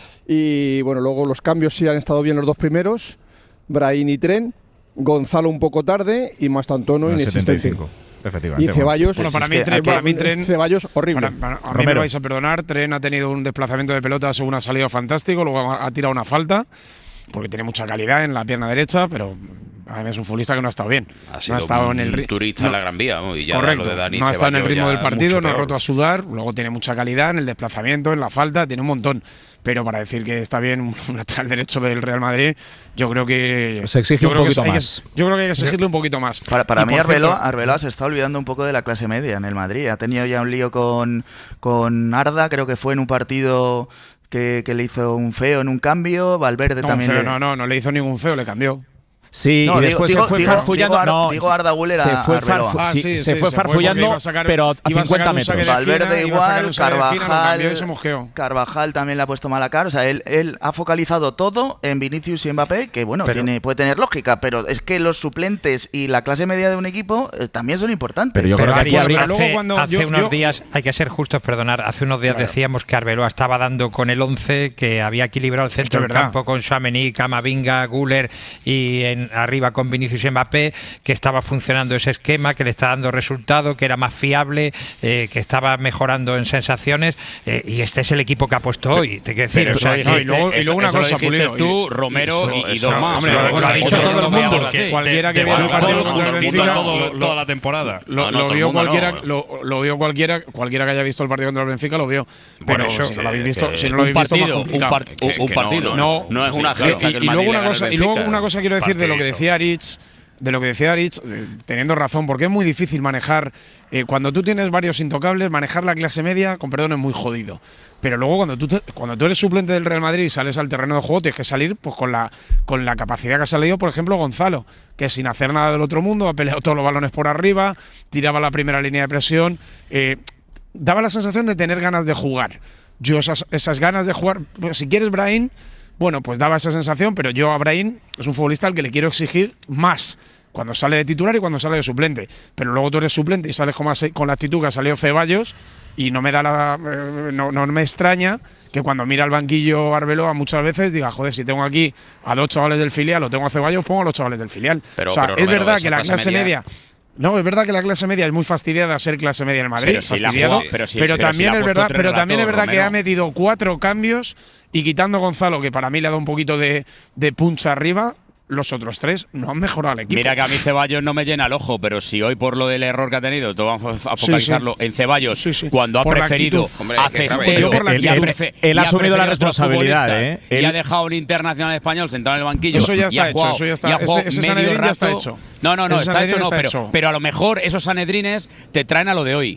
H: Y bueno, luego los cambios sí han estado bien los dos primeros. Brahim y Tren. Gonzalo un poco tarde y Mastantono
B: En el
H: inexistente.
B: setenta y cinco, efectivamente.
H: Y Ceballos.
G: Bueno, para
H: es
G: mí,
H: que
G: Tren,
H: hay que-
G: para mí Tren-
H: Ceballos horrible.
G: Para- para- a mí me
B: Romero.
G: vais a perdonar, Tren ha tenido un desplazamiento de pelota según ha salido fantástico, luego ha, ha tirado una falta, porque tiene mucha calidad en la pierna derecha, pero a mí es un futbolista que no ha estado bien.
K: Ha
G: no
K: sido
G: ha estado
K: un
G: en el ri-
K: turista
G: no,
K: en la Gran Vía, ¿no? Y ya
G: correcto,
K: lo de Dani
G: no ha estado en el
K: Ceballos
G: ritmo
K: ya
G: del partido,
K: mucho
G: no ha
K: peor.
G: roto a sudar, luego tiene mucha calidad en el desplazamiento, en la falta, tiene un montón. Pero para decir que está bien un un lateral derecho del Real Madrid, yo creo que…
B: Se exige
G: yo
B: un
G: creo que
B: poquito
G: hay que-
B: más.
G: yo creo que hay que exigirle un poquito más.
D: Para, para
G: Y
D: mí
G: por
D: Arbeloa,
G: cierto-
D: Arbeloa se está olvidando un poco de la clase media en el Madrid. Ha tenido ya un lío con, con Arda, creo que fue en un partido que, que le hizo un feo en un cambio. Valverde
G: No,
D: también.
G: feo,
D: le-
G: no, no, no le hizo ningún feo, le cambió.
B: Sí,
D: No,
B: y
D: digo-
B: después
D: digo-
B: se fue
D: digo-
B: farfullando.
D: digo Ar-
B: no,
D: digo Arda Güler
B: se
D: a
B: fue,
D: Arbeloa.
B: farfu-
G: Ah,
B: sí,
G: sí,
B: se
G: sí,
B: fue
G: se fue porque
B: farfullando,
G: iba a sacar-
B: pero a
G: iba a sacar
B: cincuenta
G: un saque
B: metros.
G: de
D: Valverde
G: esquina, iba a sacar
D: igual,
G: un saque de esquina, lo cambió y
D: Carvajal,
G: se mosqueó.
D: Carvajal también le ha puesto mala cara. O sea, él, él ha focalizado todo en Vinicius y Mbappé, que bueno,
H: Pero-
D: tiene, puede tener lógica, pero es que los suplentes y la clase media de un equipo eh, también son importantes.
B: Pero yo creo que aquí
E: Hace-
B: habría-
G: luego cuando
E: hace
G: yo-
E: unos
G: yo-
E: días, hay que ser justos, perdonar, hace unos días decíamos que Arbeloa estaba dando con el once, que había equilibrado el centro
G: Es
E: del
G: verdad.
E: campo con Tchouaméni, Camavinga, Güler y en arriba con Vinicius y Mbappé, que estaba funcionando ese esquema, que le está dando resultado, que era más fiable, eh, que estaba mejorando en sensaciones, eh, y este es el equipo que ha puesto hoy, te quiero decir.
L: Pero
E: o sea,
L: eso
E: que-
G: no, y luego- y
L: eso-
G: luego una
L: eso lo
G: cosa,
L: dijiste
G: Pulido,
L: tú,
G: y-
L: Romero y, y
K: eso-
L: dos más.
G: hombre,
L: O sea,
G: lo-
L: que
G: lo ha
L: eso
G: dicho
L: no
G: todo
L: lo
G: el
L: veamos
G: mundo,
L: así.
G: que cualquiera que
J: De
G: vea el
J: fútbol
G: partido contra el
J: justifica
G: Benfica,
J: todo-
G: lo-
J: toda la temporada.
G: Lo,
K: No, no,
G: lo
K: todo el
G: vio
K: mundo
G: cualquiera,
K: no.
G: lo, lo vio cualquiera, cualquiera que haya visto el partido contra el Benfica lo vio. Pero
K: eso,
G: si no
K: que-
G: lo habéis visto,
K: que-
G: si no lo
L: Un
G: habéis visto, más
L: partido, un,
G: complicado.
L: par-
K: Que-
L: un
K: que
L: partido.
K: no, no es una
G: Sí,
K: gesta
G: y,
K: que el
G: y
K: Madrid
G: luego
K: le
G: una
K: gane
G: cosa,
K: al
G: y luego
K: Benfica.
G: una cosa quiero decir de lo que
J: Partidito.
G: decía Aritz, de lo que decía Aritz, eh, teniendo razón, porque es muy difícil manejar, eh, cuando tú tienes varios intocables, manejar la clase media, con perdón, es muy jodido. Pero luego cuando tú te- cuando tú eres suplente del Real Madrid y sales al terreno de juego, tienes que salir pues con la con la capacidad que ha salido, por ejemplo, Gonzalo, que sin hacer nada del otro mundo ha peleado todos los balones por arriba, tiraba la primera línea de presión, eh, daba la sensación de tener ganas de jugar. Yo esas, esas ganas de jugar, pues, si quieres Brahim, bueno, pues daba esa sensación, pero yo a Brahim es un futbolista al que le quiero exigir más cuando sale de titular y cuando sale de suplente. Pero luego tú eres suplente y sales con, más- con la actitud que ha salido Ceballos y no me da la, eh, no, no me extraña que cuando mira al banquillo Arbeloa muchas veces diga, joder, si tengo aquí a dos chavales del filial o tengo a Ceballos, pongo a los chavales del filial.
K: Pero-
G: o sea,
K: pero,
G: es
K: Romero,
G: verdad
K: esa
G: que la
K: clase
G: clase
K: media-
G: media… No, es verdad que la clase media es muy fastidiada a ser clase media en el Madrid,
L: Pero si la ha
G: fastidiado,
L: jugado- pero si-
G: pero
L: pero si
G: también
L: le ha
G: es
L: puesto
G: verdad,
L: tres
G: pero también es
L: relatos,
G: verdad que
L: Romero.
G: ha metido cuatro cambios y quitando a Gonzalo, que para mí le ha dado un poquito de, de punch arriba, los otros tres no han mejorado al equipo.
L: Mira que a mí Ceballos no me llena el ojo, pero si hoy por lo del error que ha tenido, todo vamos a
G: Sí,
L: focalizarlo
G: sí.
L: en Ceballos,
G: Sí, sí.
L: cuando ha
G: Por la
L: preferido
G: actitud.
K: Hombre,
L: a
K: que claro,
L: Cestero
G: yo por la
L: y ha
G: actitud.
L: prefe-
B: Él
L: y
B: ha asumido la
L: preferido a otros
B: responsabilidad,
L: futbolistas,
B: ¿eh?
L: Y ha
B: Él-
L: dejado a un internacional español sentado en el banquillo.
G: Eso ya
L: y
G: está
L: ha
G: hecho,
L: jugado-
G: eso ya está-
L: y ha jugado
G: ese- ese
L: medio
G: Sanedrín ya está
L: rato.
G: hecho.
L: No, no, no,
G: Ese
L: está
G: Sanedrín
L: hecho no,
G: está
L: pero,
G: hecho.
L: pero a lo mejor esos Sanedrines te traen a lo de hoy.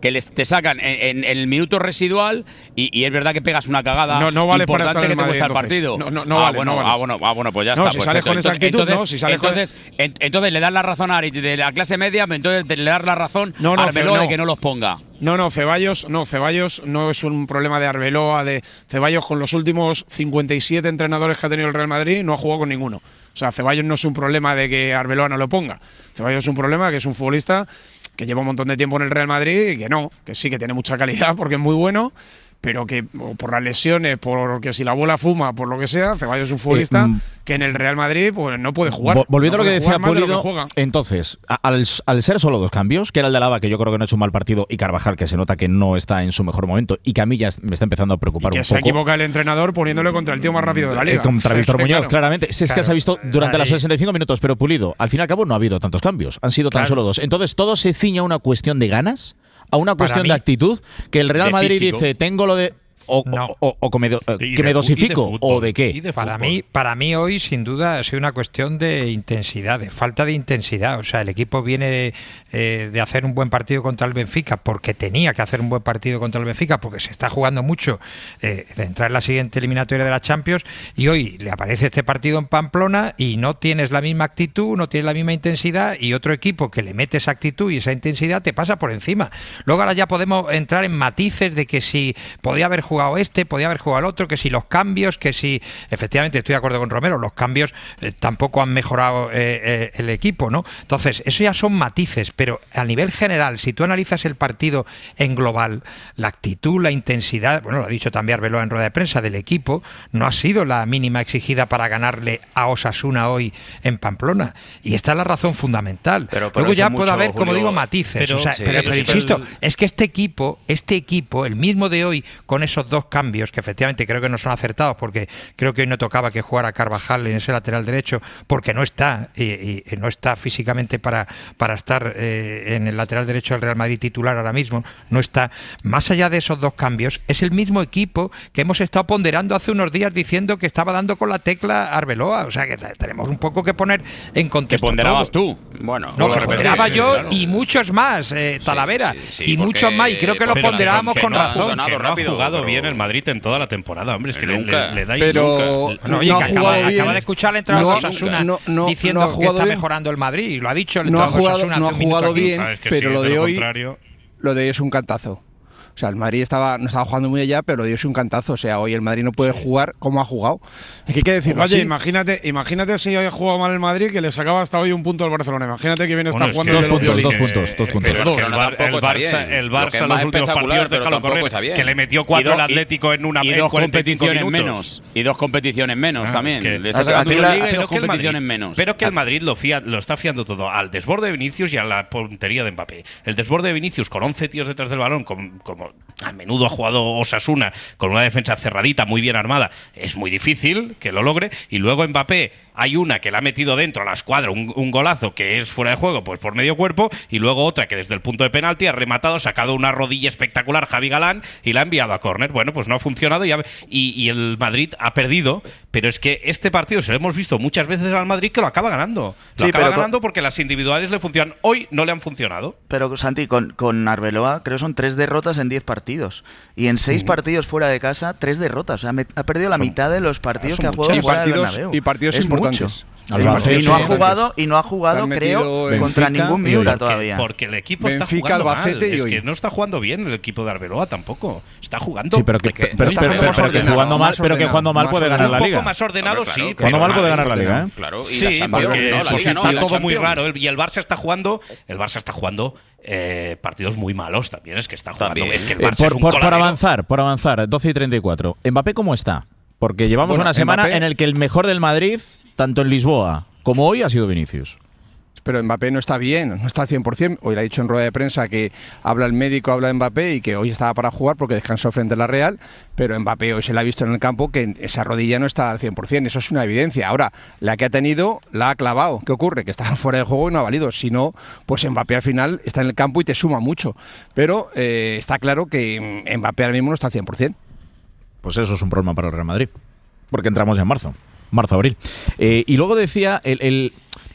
L: que les, te sacan en, en el minuto residual y, y es verdad que pegas una cagada
G: no, no vale
L: importante
G: para estar
L: que
G: en
L: te
G: Madrid,
L: cuesta el
G: entonces.
L: partido.
G: No, no, no
L: ah,
G: vale,
L: bueno,
G: no vale.
L: ah, bueno, ah, bueno, pues ya
G: no,
L: está.
G: si
L: pues
G: sales con esa actitud,
L: entonces,
G: no, si sales
L: entonces,
G: con...
L: en, entonces le das la razón a Ari de la clase media, entonces le das la razón
G: no, no,
L: a Arbeloa
G: no.
L: de que no los ponga.
G: No, no, Ceballos, no, Ceballos no es un problema de Arbeloa, de Ceballos con los últimos cincuenta y siete entrenadores que ha tenido el Real Madrid no ha jugado con ninguno. O sea, Ceballos no es un problema de que Arbeloa no lo ponga. Ceballos es un problema que es un futbolista que lleva un montón de tiempo en el Real Madrid y que no, que sí que tiene mucha calidad porque es muy bueno, pero que por las lesiones, porque si la abuela fuma, por lo que sea, Ceballos es un futbolista eh, que en el Real Madrid pues no puede jugar.
B: Volviendo
G: no
B: a lo que decía Pulido,
G: que
B: entonces, al, al ser solo dos cambios, que era el de Alaba, que yo creo que no ha hecho un mal partido, y Carvajal, que se nota que no está en su mejor momento, y que a mí ya me está empezando a preocupar
G: y que
B: un
G: se
B: poco.
G: Se equivoca el entrenador poniéndole contra el tío más rápido de la liga.
B: Eh, contra Víctor Muñoz, claro. claramente. Si es
G: claro.
B: que se ha visto durante los sesenta y cinco minutos, pero Pulido, al fin y al cabo no ha habido tantos cambios, han sido tan claro. solo dos. Entonces, ¿todo se ciña a una cuestión de ganas? ¿A una cuestión de actitud? Que el Real Madrid físico. dice, tengo lo de... O, no. o, o, o me, que me dosifico de o de qué.
E: De para mí, para mí hoy sin duda ha sido una cuestión de intensidad, de falta de intensidad. O sea, el equipo viene de, eh, de hacer un buen partido contra el Benfica porque tenía que hacer un buen partido contra el Benfica porque se está jugando mucho eh, de entrar en la siguiente eliminatoria de la Champions y hoy le aparece este partido en Pamplona y no tienes la misma actitud, no tienes la misma intensidad y otro equipo que le mete esa actitud y esa intensidad te pasa por encima. Luego ahora ya podemos entrar en matices de que si podía haber jugado este, podía haber jugado el otro, que si los cambios, que si, efectivamente estoy de acuerdo con Romero, los cambios eh, tampoco han mejorado eh, eh, el equipo, ¿no? Entonces, eso ya son matices, pero a nivel general, si tú analizas el partido en global, la actitud, la intensidad, bueno, lo ha dicho también Arbeloa en rueda de prensa del equipo, no ha sido la mínima exigida para ganarle a Osasuna hoy en Pamplona, y esta es la razón fundamental. Pero, pero Luego ya puede haber, como Julio, digo, matices, pero, o sea, sí, pero, pero insisto, el... es que este equipo, este equipo, el mismo de hoy, con esos dos cambios que efectivamente creo que no son acertados porque creo que hoy no tocaba que jugara Carvajal en ese lateral derecho porque no está y, y, y no está físicamente para, para estar eh, en el lateral derecho del Real Madrid titular ahora mismo, no está. Más allá de esos dos cambios, es el mismo equipo que hemos estado ponderando hace unos días diciendo que estaba dando con la tecla Arbeloa, o sea que tenemos un poco que poner en contexto.
L: ¿Qué ponderabas
E: todo.
L: tú? Bueno,
E: no, que ponderaba yo claro. y muchos más, eh, Talavera, sí, sí, sí, y muchos más, y creo que lo ponderábamos con
J: no
E: razón.
J: Ha que no
K: rápido,
J: ha jugado
K: pero...
J: bien el Madrid en toda la temporada, hombre, es que
K: nunca.
J: Le, le, le dais
H: pero
J: nunca.
E: No, oye,
H: no
E: que
H: ha
E: acaba,
H: bien.
E: acaba de escuchar la entrada
H: no,
E: de Osasuna
H: no, no,
E: diciendo
H: no
E: que está
H: bien.
E: mejorando el Madrid, y lo ha dicho el
H: no ha jugado,
E: Osasuna
H: no ha
E: hace
H: jugado
E: un minuto
H: bien,
J: ah, es que
H: pero
J: sí,
H: lo de
J: lo
H: hoy
J: contrario.
H: lo de hoy es un cantazo. O sea, el Madrid estaba, no estaba jugando muy allá, pero dio un cantazo. O sea, hoy el Madrid no puede sí. jugar como ha jugado. Es que hay que decirlo
G: Oye,
H: así.
G: imagínate, imagínate si haya jugado mal el Madrid, que le sacaba hasta hoy un punto al Barcelona. Imagínate que viene
B: bueno,
G: está jugando
B: dos, puntos,
G: el
B: dos puntos, dos puntos,
J: dos puntos. El, Bar, el Barça, el Barça los últimos partidos déjalo correr, que le metió cuatro al Atlético en una
L: y dos competiciones menos y dos competiciones menos ah, también. Es que, le está sacando una liga y dos competiciones menos.
J: Pero que el Madrid lo fía, lo está fiando todo al desborde de Vinicius y a la puntería de Mbappé. El desborde de Vinicius con once tíos detrás del balón, como a menudo ha jugado Osasuna con una defensa cerradita, muy bien armada, es muy difícil que lo logre. Y luego Mbappé, hay una que la ha metido dentro a la escuadra, un, un golazo que es fuera de juego, pues por medio cuerpo, y luego otra que desde el punto de penalti ha rematado, sacado una rodilla espectacular Javi Galán y la ha enviado a córner. Bueno, pues no ha funcionado y, ha, y, y el Madrid ha perdido, pero es que este partido se lo hemos visto muchas veces al Madrid que lo acaba ganando. Lo sí, acaba ganando con, porque las individuales le funcionan. Hoy no le han funcionado.
D: Pero Santi, con, con Arbeloa creo son tres derrotas en diez partidos. Y en seis mm. partidos fuera de casa, tres derrotas. O sea, me, ha perdido la son, mitad de los partidos que ha jugado fuera del Bernabéu.
H: Y partidos
D: es
H: importantes.
D: Mucho. Y no ha jugado, y no ha jugado creo, Benfica, contra ningún Miura todavía.
J: Porque el equipo
H: Benfica,
J: está jugando
H: Albacete
J: mal.
H: Y
J: es
H: hoy.
J: que no está jugando bien el equipo de Arbeloa tampoco. Está jugando.
B: Sí, pero que, pero, pero, pero, pero, pero que jugando mal, pero que jugando mal puede ganar la liga.
J: Un poco más ordenado,
K: Hombre, claro,
J: sí.
B: Jugando mal puede ganar la liga, ¿eh?
K: Claro, y
J: sí,
K: la
J: porque
K: no, la
J: pues
K: liga no,
J: está
K: la
J: todo muy
K: Champions.
J: raro. Y el Barça está jugando, el Barça está jugando eh, partidos muy malos también. Es que está jugando. Es que el Barça
B: eh, por,
J: es un
B: por, por avanzar, por avanzar, doce y treinta y cuatro. ¿Mbappé cómo está? Porque llevamos
H: bueno,
B: una semana
H: Mbappé,
B: en el que el mejor del Madrid, tanto en Lisboa como hoy, ha sido Vinicius.
H: Pero Mbappé no está bien, no está al cien por cien. Hoy le ha dicho en rueda de prensa que habla el médico, habla Mbappé y que hoy estaba para jugar porque descansó frente a la Real, pero Mbappé hoy se le ha visto en el campo que esa rodilla no está al cien por cien, eso es una evidencia. Ahora, la que ha tenido la ha clavado. ¿Qué ocurre? Que está fuera de juego y no ha valido. Si no, pues Mbappé al final está en el campo y te suma mucho. Pero eh, está claro que Mbappé ahora mismo no está al cien por cien.
B: Pues eso es un problema para el Real Madrid, porque entramos en marzo, marzo-abril. Eh, y luego decía el... el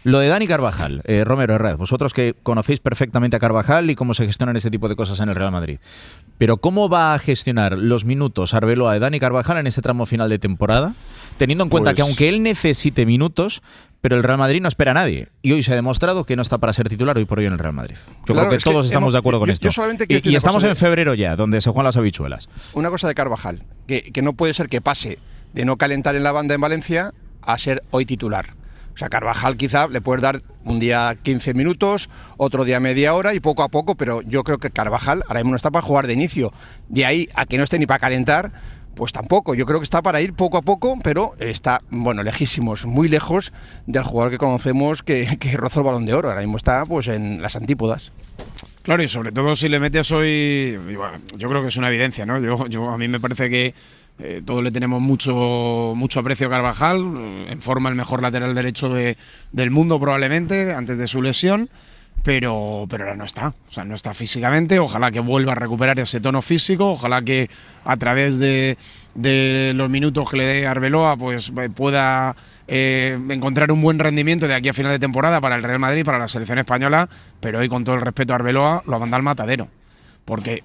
B: Lo de Dani Carvajal, eh, Romero Herrera, vosotros que conocéis perfectamente a Carvajal y cómo se gestionan ese tipo de cosas en el Real Madrid. Pero ¿cómo va a gestionar los minutos Arbeloa de Dani Carvajal en ese tramo final de temporada? Teniendo en cuenta pues... que aunque él necesite minutos, pero el Real Madrid no espera a nadie. Y hoy se ha demostrado que no está para ser titular hoy por hoy en el Real Madrid. Yo claro, creo que todos que estamos hemos, de acuerdo con
H: yo,
B: esto.
H: Yo
B: y y estamos en febrero ya, donde se juegan las habichuelas.
H: Una cosa de Carvajal, que, que no puede ser que pase de no calentar en la banda en Valencia a ser hoy titular. O sea, Carvajal quizá le puedes dar un día quince minutos, otro día media hora y poco a poco, pero yo creo que Carvajal ahora mismo no está para jugar de inicio. De ahí a que no esté ni para calentar, pues tampoco. Yo creo que está para ir poco a poco, pero está, bueno, lejísimos, muy lejos del jugador que conocemos que, que rozó el Balón de Oro. Ahora mismo está pues en las antípodas.
G: Claro, y sobre todo si le metes hoy, bueno, yo creo que es una evidencia, ¿no? Yo, yo a mí me parece que Eh, todos le tenemos mucho mucho aprecio a Carvajal, eh, en forma el mejor lateral derecho de, del mundo probablemente, antes de su lesión, pero, pero ahora no está, o sea, no está físicamente. Ojalá que vuelva a recuperar ese tono físico, ojalá que a través de, de los minutos que le dé Arbeloa pues pueda eh, encontrar un buen rendimiento de aquí a final de temporada para el Real Madrid, para la selección española, pero hoy, con todo el respeto a Arbeloa, lo ha mandado al matadero. Porque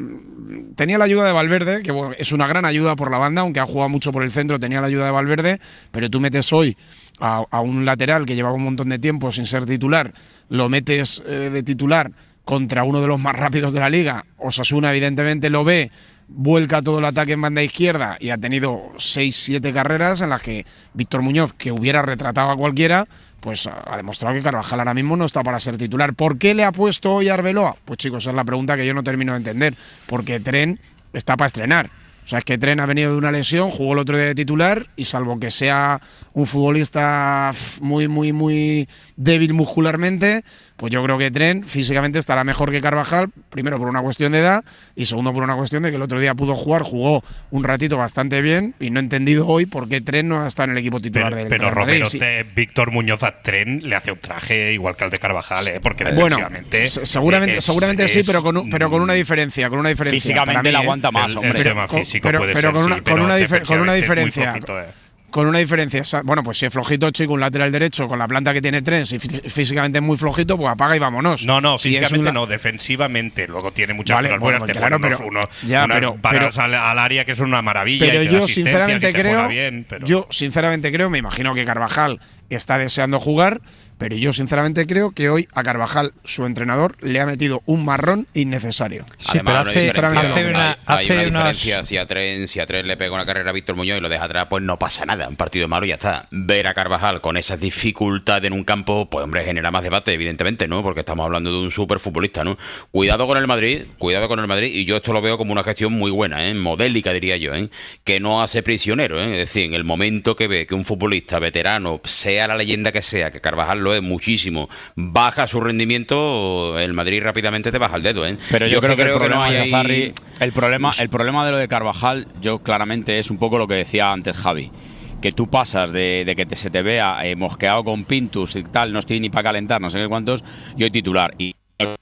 G: tenía la ayuda de Valverde, que bueno, es una gran ayuda por la banda, aunque ha jugado mucho por el centro, tenía la ayuda de Valverde, pero tú metes hoy a, a un lateral que llevaba un montón de tiempo sin ser titular, lo metes eh, de titular contra uno de los más rápidos de la liga. Osasuna evidentemente lo ve, vuelca todo el ataque en banda izquierda y ha tenido seis siete carreras en las que Víctor Muñoz, que hubiera retratado a cualquiera, pues ha demostrado que Carvajal ahora mismo no está para ser titular. ¿Por qué le ha puesto hoy a Arbeloa? Pues chicos, esa es la pregunta que yo no termino de entender. Porque Tren está para estrenar. O sea, es que Tren ha venido de una lesión, jugó el otro día de titular y salvo que sea un futbolista muy, muy, muy débil muscularmente, pues yo creo que Tren físicamente estará mejor que Carvajal, primero por una cuestión de edad y segundo por una cuestión de que el otro día pudo jugar, jugó un ratito bastante bien y no he entendido hoy por qué Tren no está en el equipo titular
J: pero,
G: del
J: pero
G: Real Madrid.
J: Romero,
G: Sí.
J: de Víctor Muñoz a Tren le hace un traje igual que al de Carvajal, ¿eh? Porque
G: bueno,
J: defensivamente
G: seguramente,
J: es,
G: seguramente
J: es,
G: sí, pero con, un, pero con una diferencia, con una diferencia.
L: Físicamente
G: mí,
L: le
G: ¿eh?
L: aguanta más,
J: el,
L: hombre.
J: El tema
G: con,
J: físico
G: pero,
J: puede
G: pero
J: ser,
G: con una,
J: sí,
G: con
J: pero
G: una, difer con una diferencia.
J: Flojito, eh.
G: Con una diferencia, bueno, pues si es flojito, chico, un lateral derecho con la planta que tiene Tren, si físicamente es muy flojito, pues apaga y vámonos.
J: No, no,
G: si
J: físicamente
G: una...
J: no, defensivamente. Luego tiene muchas
G: vale,
J: cosas
G: bueno,
J: buenas.
G: claro,
J: te
G: pero,
J: uno,
G: ya,
J: unas
G: pero,
J: paras
G: pero,
J: al, al área que son una maravilla.
G: Pero
J: y te
G: yo
J: da
G: sinceramente creo,
J: bien, pero...
G: yo sinceramente creo, me imagino que Carvajal está deseando jugar, pero yo sinceramente creo que hoy a Carvajal, su entrenador, le ha metido un marrón innecesario.
K: Sí, Además,
G: pero hace,
K: hace
G: una,
K: hay, hay
G: hace
K: una
G: unas...
K: diferencia. Si a, Tren, si a Tren le pega una carrera a Víctor Muñoz y lo deja atrás, pues no pasa nada. Un partido malo y ya está. Ver a Carvajal con esas dificultades en un campo, pues hombre, genera más debate, evidentemente, ¿no? Porque estamos hablando de un superfutbolista, ¿no? Cuidado con el Madrid, cuidado con el Madrid, y yo esto lo veo como una gestión muy buena, ¿eh? Modélica, diría yo, ¿eh? Que no hace prisionero, ¿eh? Es decir, en el momento que ve que un futbolista veterano, sea la leyenda que sea, que Carvajal lo es muchísimo, baja su rendimiento, el Madrid rápidamente te baja el dedo, ¿eh?
L: Pero yo, yo creo, que, creo que el problema,
K: no hay...
L: Zafari, el problema, el problema de lo de Carvajal, yo claramente es un poco lo que decía antes Javi, que tú pasas de, de que te, se te vea eh, mosqueado con Pintus y tal, no estoy ni para calentar, no sé qué cuántos, y hoy titular y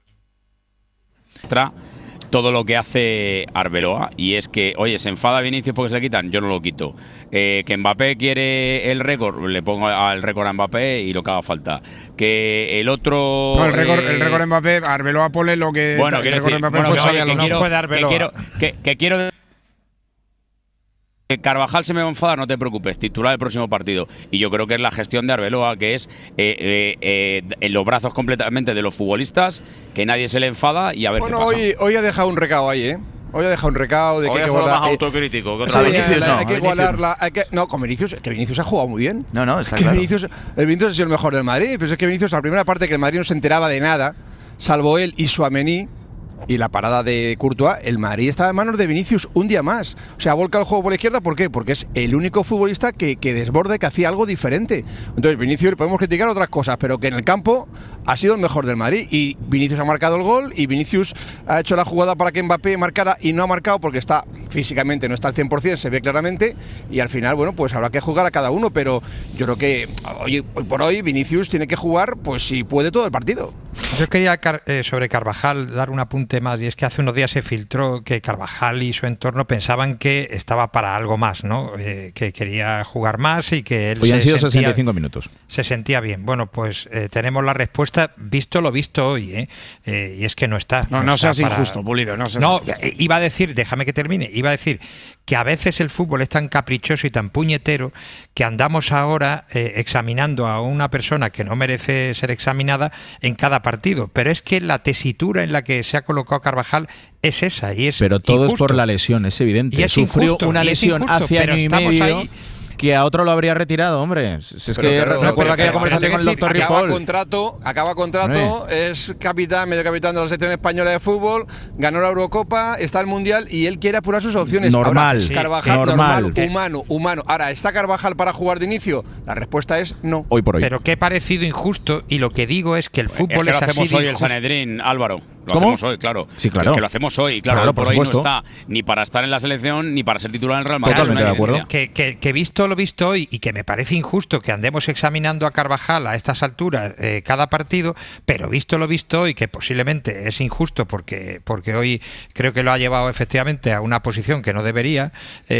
L: todo lo que hace Arbeloa, y es que, oye, se enfada Vinicius porque se le quitan, yo no lo quito. Eh, que Mbappé quiere el récord, le pongo al récord a Mbappé y lo que haga falta. Que el otro...
G: No, el récord,
L: eh,
G: el récord Mbappé, Arbeloa pone lo que...
L: Bueno,
G: el
L: quiero
G: récord
L: decir,
G: Mbappé
L: bueno,
G: fue
L: que, oye, que,
G: no
L: quiero,
G: fue de Arbeloa.
L: que quiero... Que, que quiero que Carvajal se me va a enfadar, no te preocupes, titular el próximo partido. Y yo creo que es la gestión de Arbeloa, que es eh, eh, eh, en los brazos completamente de los futbolistas, que nadie se le enfada y a ver
H: bueno,
L: qué pasa.
H: Hoy, hoy ha dejado un recado ahí, ¿eh? Hoy ha dejado un recado de
K: hoy
H: que hay que
K: guardar,
H: más
K: eh, autocrítico. Que
H: sí,
D: Vinicius,
H: hay,
D: no,
H: hay que
D: Vinicius.
H: igualarla. Hay que, no, con Vinicius, que Vinicius ha jugado muy bien.
D: No, no, está
H: que
D: claro.
H: Vinicius, el Vinicius ha sido el mejor del Madrid, pero es que Vinicius, la primera parte que el Madrid no se enteraba de nada, salvo él y Tchouaméni, y la parada de Courtois, el Madrid está en manos de Vinicius un día más. O sea, volca el juego por la izquierda, ¿por qué? Porque es el único futbolista que, que desborde, que hacía algo diferente. Entonces, Vinicius, podemos criticar otras cosas, pero que en el campo ha sido el mejor del Madrid. Y Vinicius ha marcado el gol, y Vinicius ha hecho la jugada para que Mbappé marcara, y no ha marcado porque está físicamente, no está al cien por cien, se ve claramente, y al final, bueno, pues habrá que jugar a cada uno, pero yo creo que hoy, hoy por hoy Vinicius tiene que jugar, pues si puede, todo el partido.
E: Yo quería eh, sobre Carvajal dar un apunte más, y es que hace unos días se filtró que Carvajal y su entorno pensaban que estaba para algo más, ¿no? Eh, que quería jugar más y que él
B: Hoy
E: se
B: han sido
E: sentía,
B: sesenta y cinco minutos.
E: Se sentía bien. Bueno, pues eh, tenemos la respuesta, visto lo visto hoy, ¿eh? Eh, y es que no está.
G: No,
E: no,
G: no
E: está
G: seas
E: para...
G: injusto, Pulido. No, seas
E: no
G: injusto.
E: iba a decir, déjame que termine, iba a decir que a veces el fútbol es tan caprichoso y tan puñetero que andamos ahora eh, examinando a una persona que no merece ser examinada en cada partido. Pero es que la tesitura en la que se ha colocado Carvajal es esa y es
B: Pero todo
E: injusto.
B: es por la lesión, es evidente.
E: Y es
B: Sufrió
E: injusto,
B: una
E: y es
B: lesión
E: injusto,
B: hace
E: pero
B: año y
E: estamos
B: medio
E: ahí.
B: que a otro lo habría retirado, hombre. Si es
H: Pero
B: que
H: claro,
B: recuerda
H: pero-
B: aquella
H: pero-
B: conversación
H: pero
B: con el
H: decir,
B: doctor
H: acaba
B: Ripoll.
H: contrato, acaba contrato, es capitán, medio capitán de la selección española de fútbol, ganó la Eurocopa, está el Mundial y él quiere apurar sus opciones.
B: Normal,
H: Ahora,
B: sí.
H: Carvajal,
B: normal.
H: normal, humano, humano. Ahora, ¿está Carvajal para jugar de inicio? La respuesta es no.
B: Hoy por hoy.
E: Pero que he parecido injusto y lo que digo es que el
L: Es
E: fútbol
L: que
E: es,
L: lo
E: así
L: hacemos
E: de
L: hoy el
E: injusto.
L: Sanedrín, Álvaro. Lo
B: ¿Cómo?
L: hacemos hoy, claro.
B: Sí, claro.
L: Que, que lo hacemos hoy, claro.
B: Claro,
L: hoy por,
B: por
L: hoy no
B: supuesto.
L: está ni para estar en la selección ni para ser titular en el Real Madrid.
B: Totalmente
L: Es una
B: de acuerdo.
L: evidencia.
E: Que, que, que visto lo visto hoy y que me parece injusto que andemos examinando a Carvajal a estas alturas eh, cada partido, pero visto lo visto hoy, que posiblemente es injusto porque, porque hoy creo que lo ha llevado efectivamente a una posición que no debería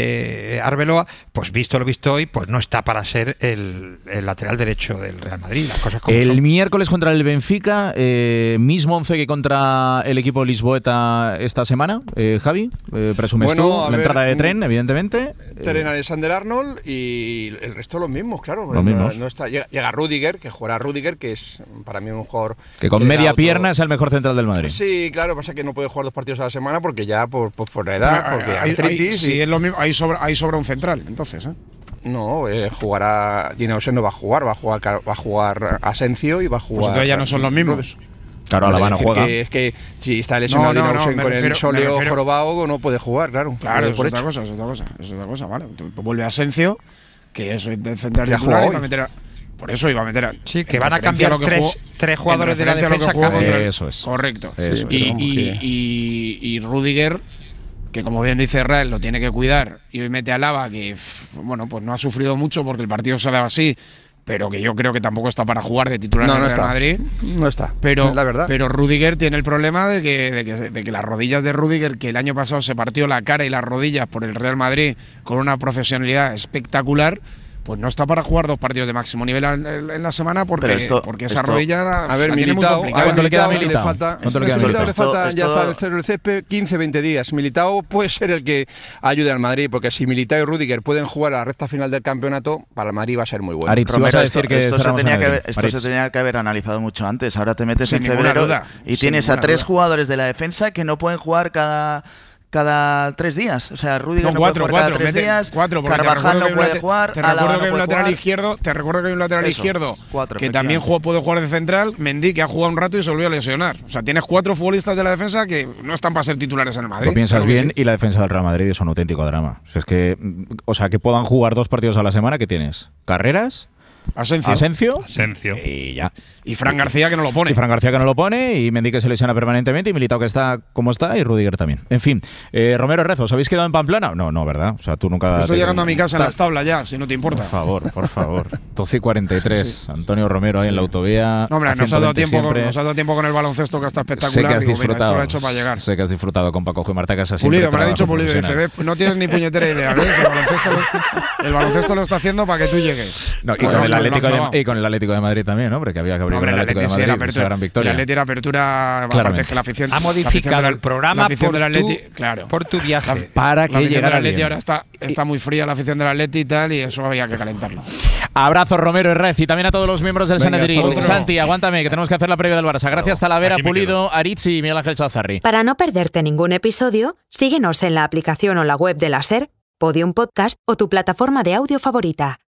E: eh, Arbeloa, pues visto lo visto hoy, pues no está para ser el, el lateral derecho del Real Madrid. Las cosas como
B: El
E: son.
B: miércoles contra el Benfica, eh, mismo once que contra el equipo lisboeta esta semana, eh, Javi, eh, presumes
H: Bueno,
B: tú,
H: a
B: la
H: ver,
B: entrada de
H: mm,
B: tren, evidentemente.
H: Teren Alexander Arnold y el resto los mismos, claro.
B: Los
H: No-
B: mismos.
H: No está, llega, llega Rudiger, que jugará Rudiger, que es para mí un jugador
B: Que con
H: le da
B: media
H: otro-
B: pierna es el mejor central del Madrid.
H: Sí, claro, pasa que no puede jugar dos partidos a la semana porque ya por, por, por la edad, porque
G: Hay- hay-
H: artritis
G: sí,
H: y-
G: es lo mismo, ahí sobra, ahí sobra un central, entonces, ¿eh?
H: No, eh, jugará. Dinausen no va a jugar, va a jugar, va a jugar Asencio y va a jugar.
G: Pues entonces ya no son los mismos.
B: Claro, Alaba no
H: Es decir,
B: juega.
H: que- es que si está lesionado
G: No, no, no,
H: Dinausen
G: me
H: con
G: refiero-
H: el sóleo
G: me refiero-
H: jorobado, no puede jugar, claro.
G: Claro,
H: Lo doy
G: es
H: por
G: otra
H: hecho.
G: cosa, es otra cosa, es otra cosa, vale. Entonces, pues vuelve Asencio, que es de central
H: Ya
G: titular,
H: jugó
G: y
H: hoy.
G: va a meter a, por eso iba a meter a,
E: Sí, que
G: en
E: van a
G: referencia
E: cambiar
G: lo que
E: tres,
G: jugó-
E: tres
G: en
E: jugadores de la
G: referencia a lo que
E: defensa
G: jugó
E: cada
G: contra
E: uno.
G: el-
B: Eso es.
G: Correcto.
B: Eso
G: y,
B: es.
G: y, y, y Rudiger, que como bien dice Israel, lo tiene que cuidar, y hoy mete a Lava, que f- bueno, pues no ha sufrido mucho porque el partido se ha dado así, pero que yo creo que tampoco está para jugar de titular
H: No,
G: en
H: no
G: el Real
H: está.
G: Madrid.
H: No está.
G: Pero,
H: es la verdad.
G: pero Rudiger tiene el problema de que, de, que, de que las rodillas de Rudiger, que el año pasado se partió la cara y las rodillas por el Real Madrid con una profesionalidad espectacular, pues no está para jugar dos partidos de máximo nivel en, en la semana porque,
D: Pero esto-
G: porque esa
D: esto-
G: rodilla la,
H: A ver,
G: la tiene muy
H: Militao,
G: complicada.
H: a ver,
B: ¿Cuánto le queda a
H: Militao
B: Militao?
H: falta,
B: ¿Cuánto le queda a
H: Militao le
D: Militao?
H: falta,
D: Esto-
H: ya
D: esto-
H: sabe, cero el césped, quince veinte días. Militao puede ser el que ayude al Madrid, porque si Militao y Rudiger pueden jugar a la recta final del campeonato, para el Madrid va a ser muy bueno.
B: Aritz, si vas
D: Romero,
B: a
D: esto,
B: decir que
D: esto se
B: cerramos
D: tenía
B: a
D: que
B: Madrid.
D: haber, esto
B: Aritz.
D: se tenía que haber analizado mucho antes. Ahora te metes
G: Sin
D: en
G: ninguna
D: febrero
G: duda,
D: y
G: sin
D: tienes a
G: ninguna
D: tres
G: duda.
D: jugadores de la defensa que no pueden jugar cada cada tres días. O sea, Rudiger
G: No,
D: no,
G: cuatro,
D: puede jugar
G: cuatro,
D: cada tres
G: mete-
D: días.
G: cuatro, porque te
D: Carvajal
G: recuerdo
D: no
G: que hay un
D: puede
G: late-
D: jugar.
G: Te
D: Alaba
G: recuerdo
D: no
G: que hay un
D: puede
G: lateral
D: jugar.
G: izquierdo, te recuerdo que hay un lateral
D: Eso,
G: izquierdo
D: cuatro,
G: que también
D: efectivamente.
G: juega- puede jugar de central, Mendy, que ha jugado un rato y se volvió a lesionar. O sea, tienes cuatro futbolistas de la defensa que no están para ser titulares en el Madrid.
B: Lo piensas
G: Claro que
B: bien
G: sí.
B: y la defensa del Real Madrid es un auténtico drama. O sea, es que, o sea, que puedan jugar dos partidos a la semana, ¿qué tienes? Carreras,
G: Asencio.
B: Asencio
J: Asencio.
B: y ya.
G: Y Fran García que no lo pone.
B: Y Fran García que no lo pone, y Mendy que se lesiona permanentemente, y Militao que está como está, y Rudiger también. En fin, eh, Romero Rezo, ¿os habéis quedado en Pamplona? No, no, ¿verdad? O sea, tú nunca...
G: Estoy
B: te-
G: llegando a mi casa en
B: Ta-
G: las tablas ya, si no te importa.
B: Por favor, por favor. doce y cuarenta y tres.
G: Sí, sí.
B: Antonio Romero ahí en la autovía.
G: No, hombre,
B: a
G: nos ha, dado
B: ciento veinte
G: tiempo con,
B: siempre.
G: nos ha dado tiempo con el baloncesto, que está
B: Sé
G: espectacular.
B: que has
G: Digo, mira, esto
B: disfrutado.
G: lo ha hecho para llegar.
B: Sé que has disfrutado con Paco G. Marta Casa. siempre
G: Pulido, me lo ha dicho
B: trabajo
G: Pulido. Dice,
B: profesional.
G: "Ve, no tienes ni puñetera idea, ¿ves? El baloncesto, lo, el baloncesto lo está haciendo para que tú llegues.
B: No, y,
G: Bueno,
B: con el
G: lo has
B: Atlético
G: clavado.
B: de, y con el Atlético de Madrid también, hombre, que había que abrir
G: Hombre,
B: el
G: el
B: Atlético de
G: Atleti sí,
B: Madrid,
G: la
B: esa
G: apertura,
B: gran victoria.
G: el Atleti era apertura, aparte
B: Claramente.
G: que la afición...
E: Ha
G: la
E: modificado
G: afición de la-
E: el programa
G: la afición
E: por
G: del
E: tu-
G: Atleti, claro.
E: por tu viaje.
B: Para
G: La
B: que
G: afición del
B: llegara
G: Atleti
B: bien.
G: ahora está, está muy fría la afición del Atleti y tal, y eso había que calentarlo.
B: Abrazo, Romero y Rez, y también a todos los miembros del
H: Venga,
B: Sanedrín.
H: hasta luego.
B: Santi, aguántame, que tenemos que hacer la previa del Barça. Gracias, Talavera,
J: Aquí me
B: Pulido, Aritz y Miguel Ángel Chazarri.
A: Para no perderte ningún episodio, síguenos en la aplicación o la web de la SER, Podium Podcast o tu plataforma de audio favorita.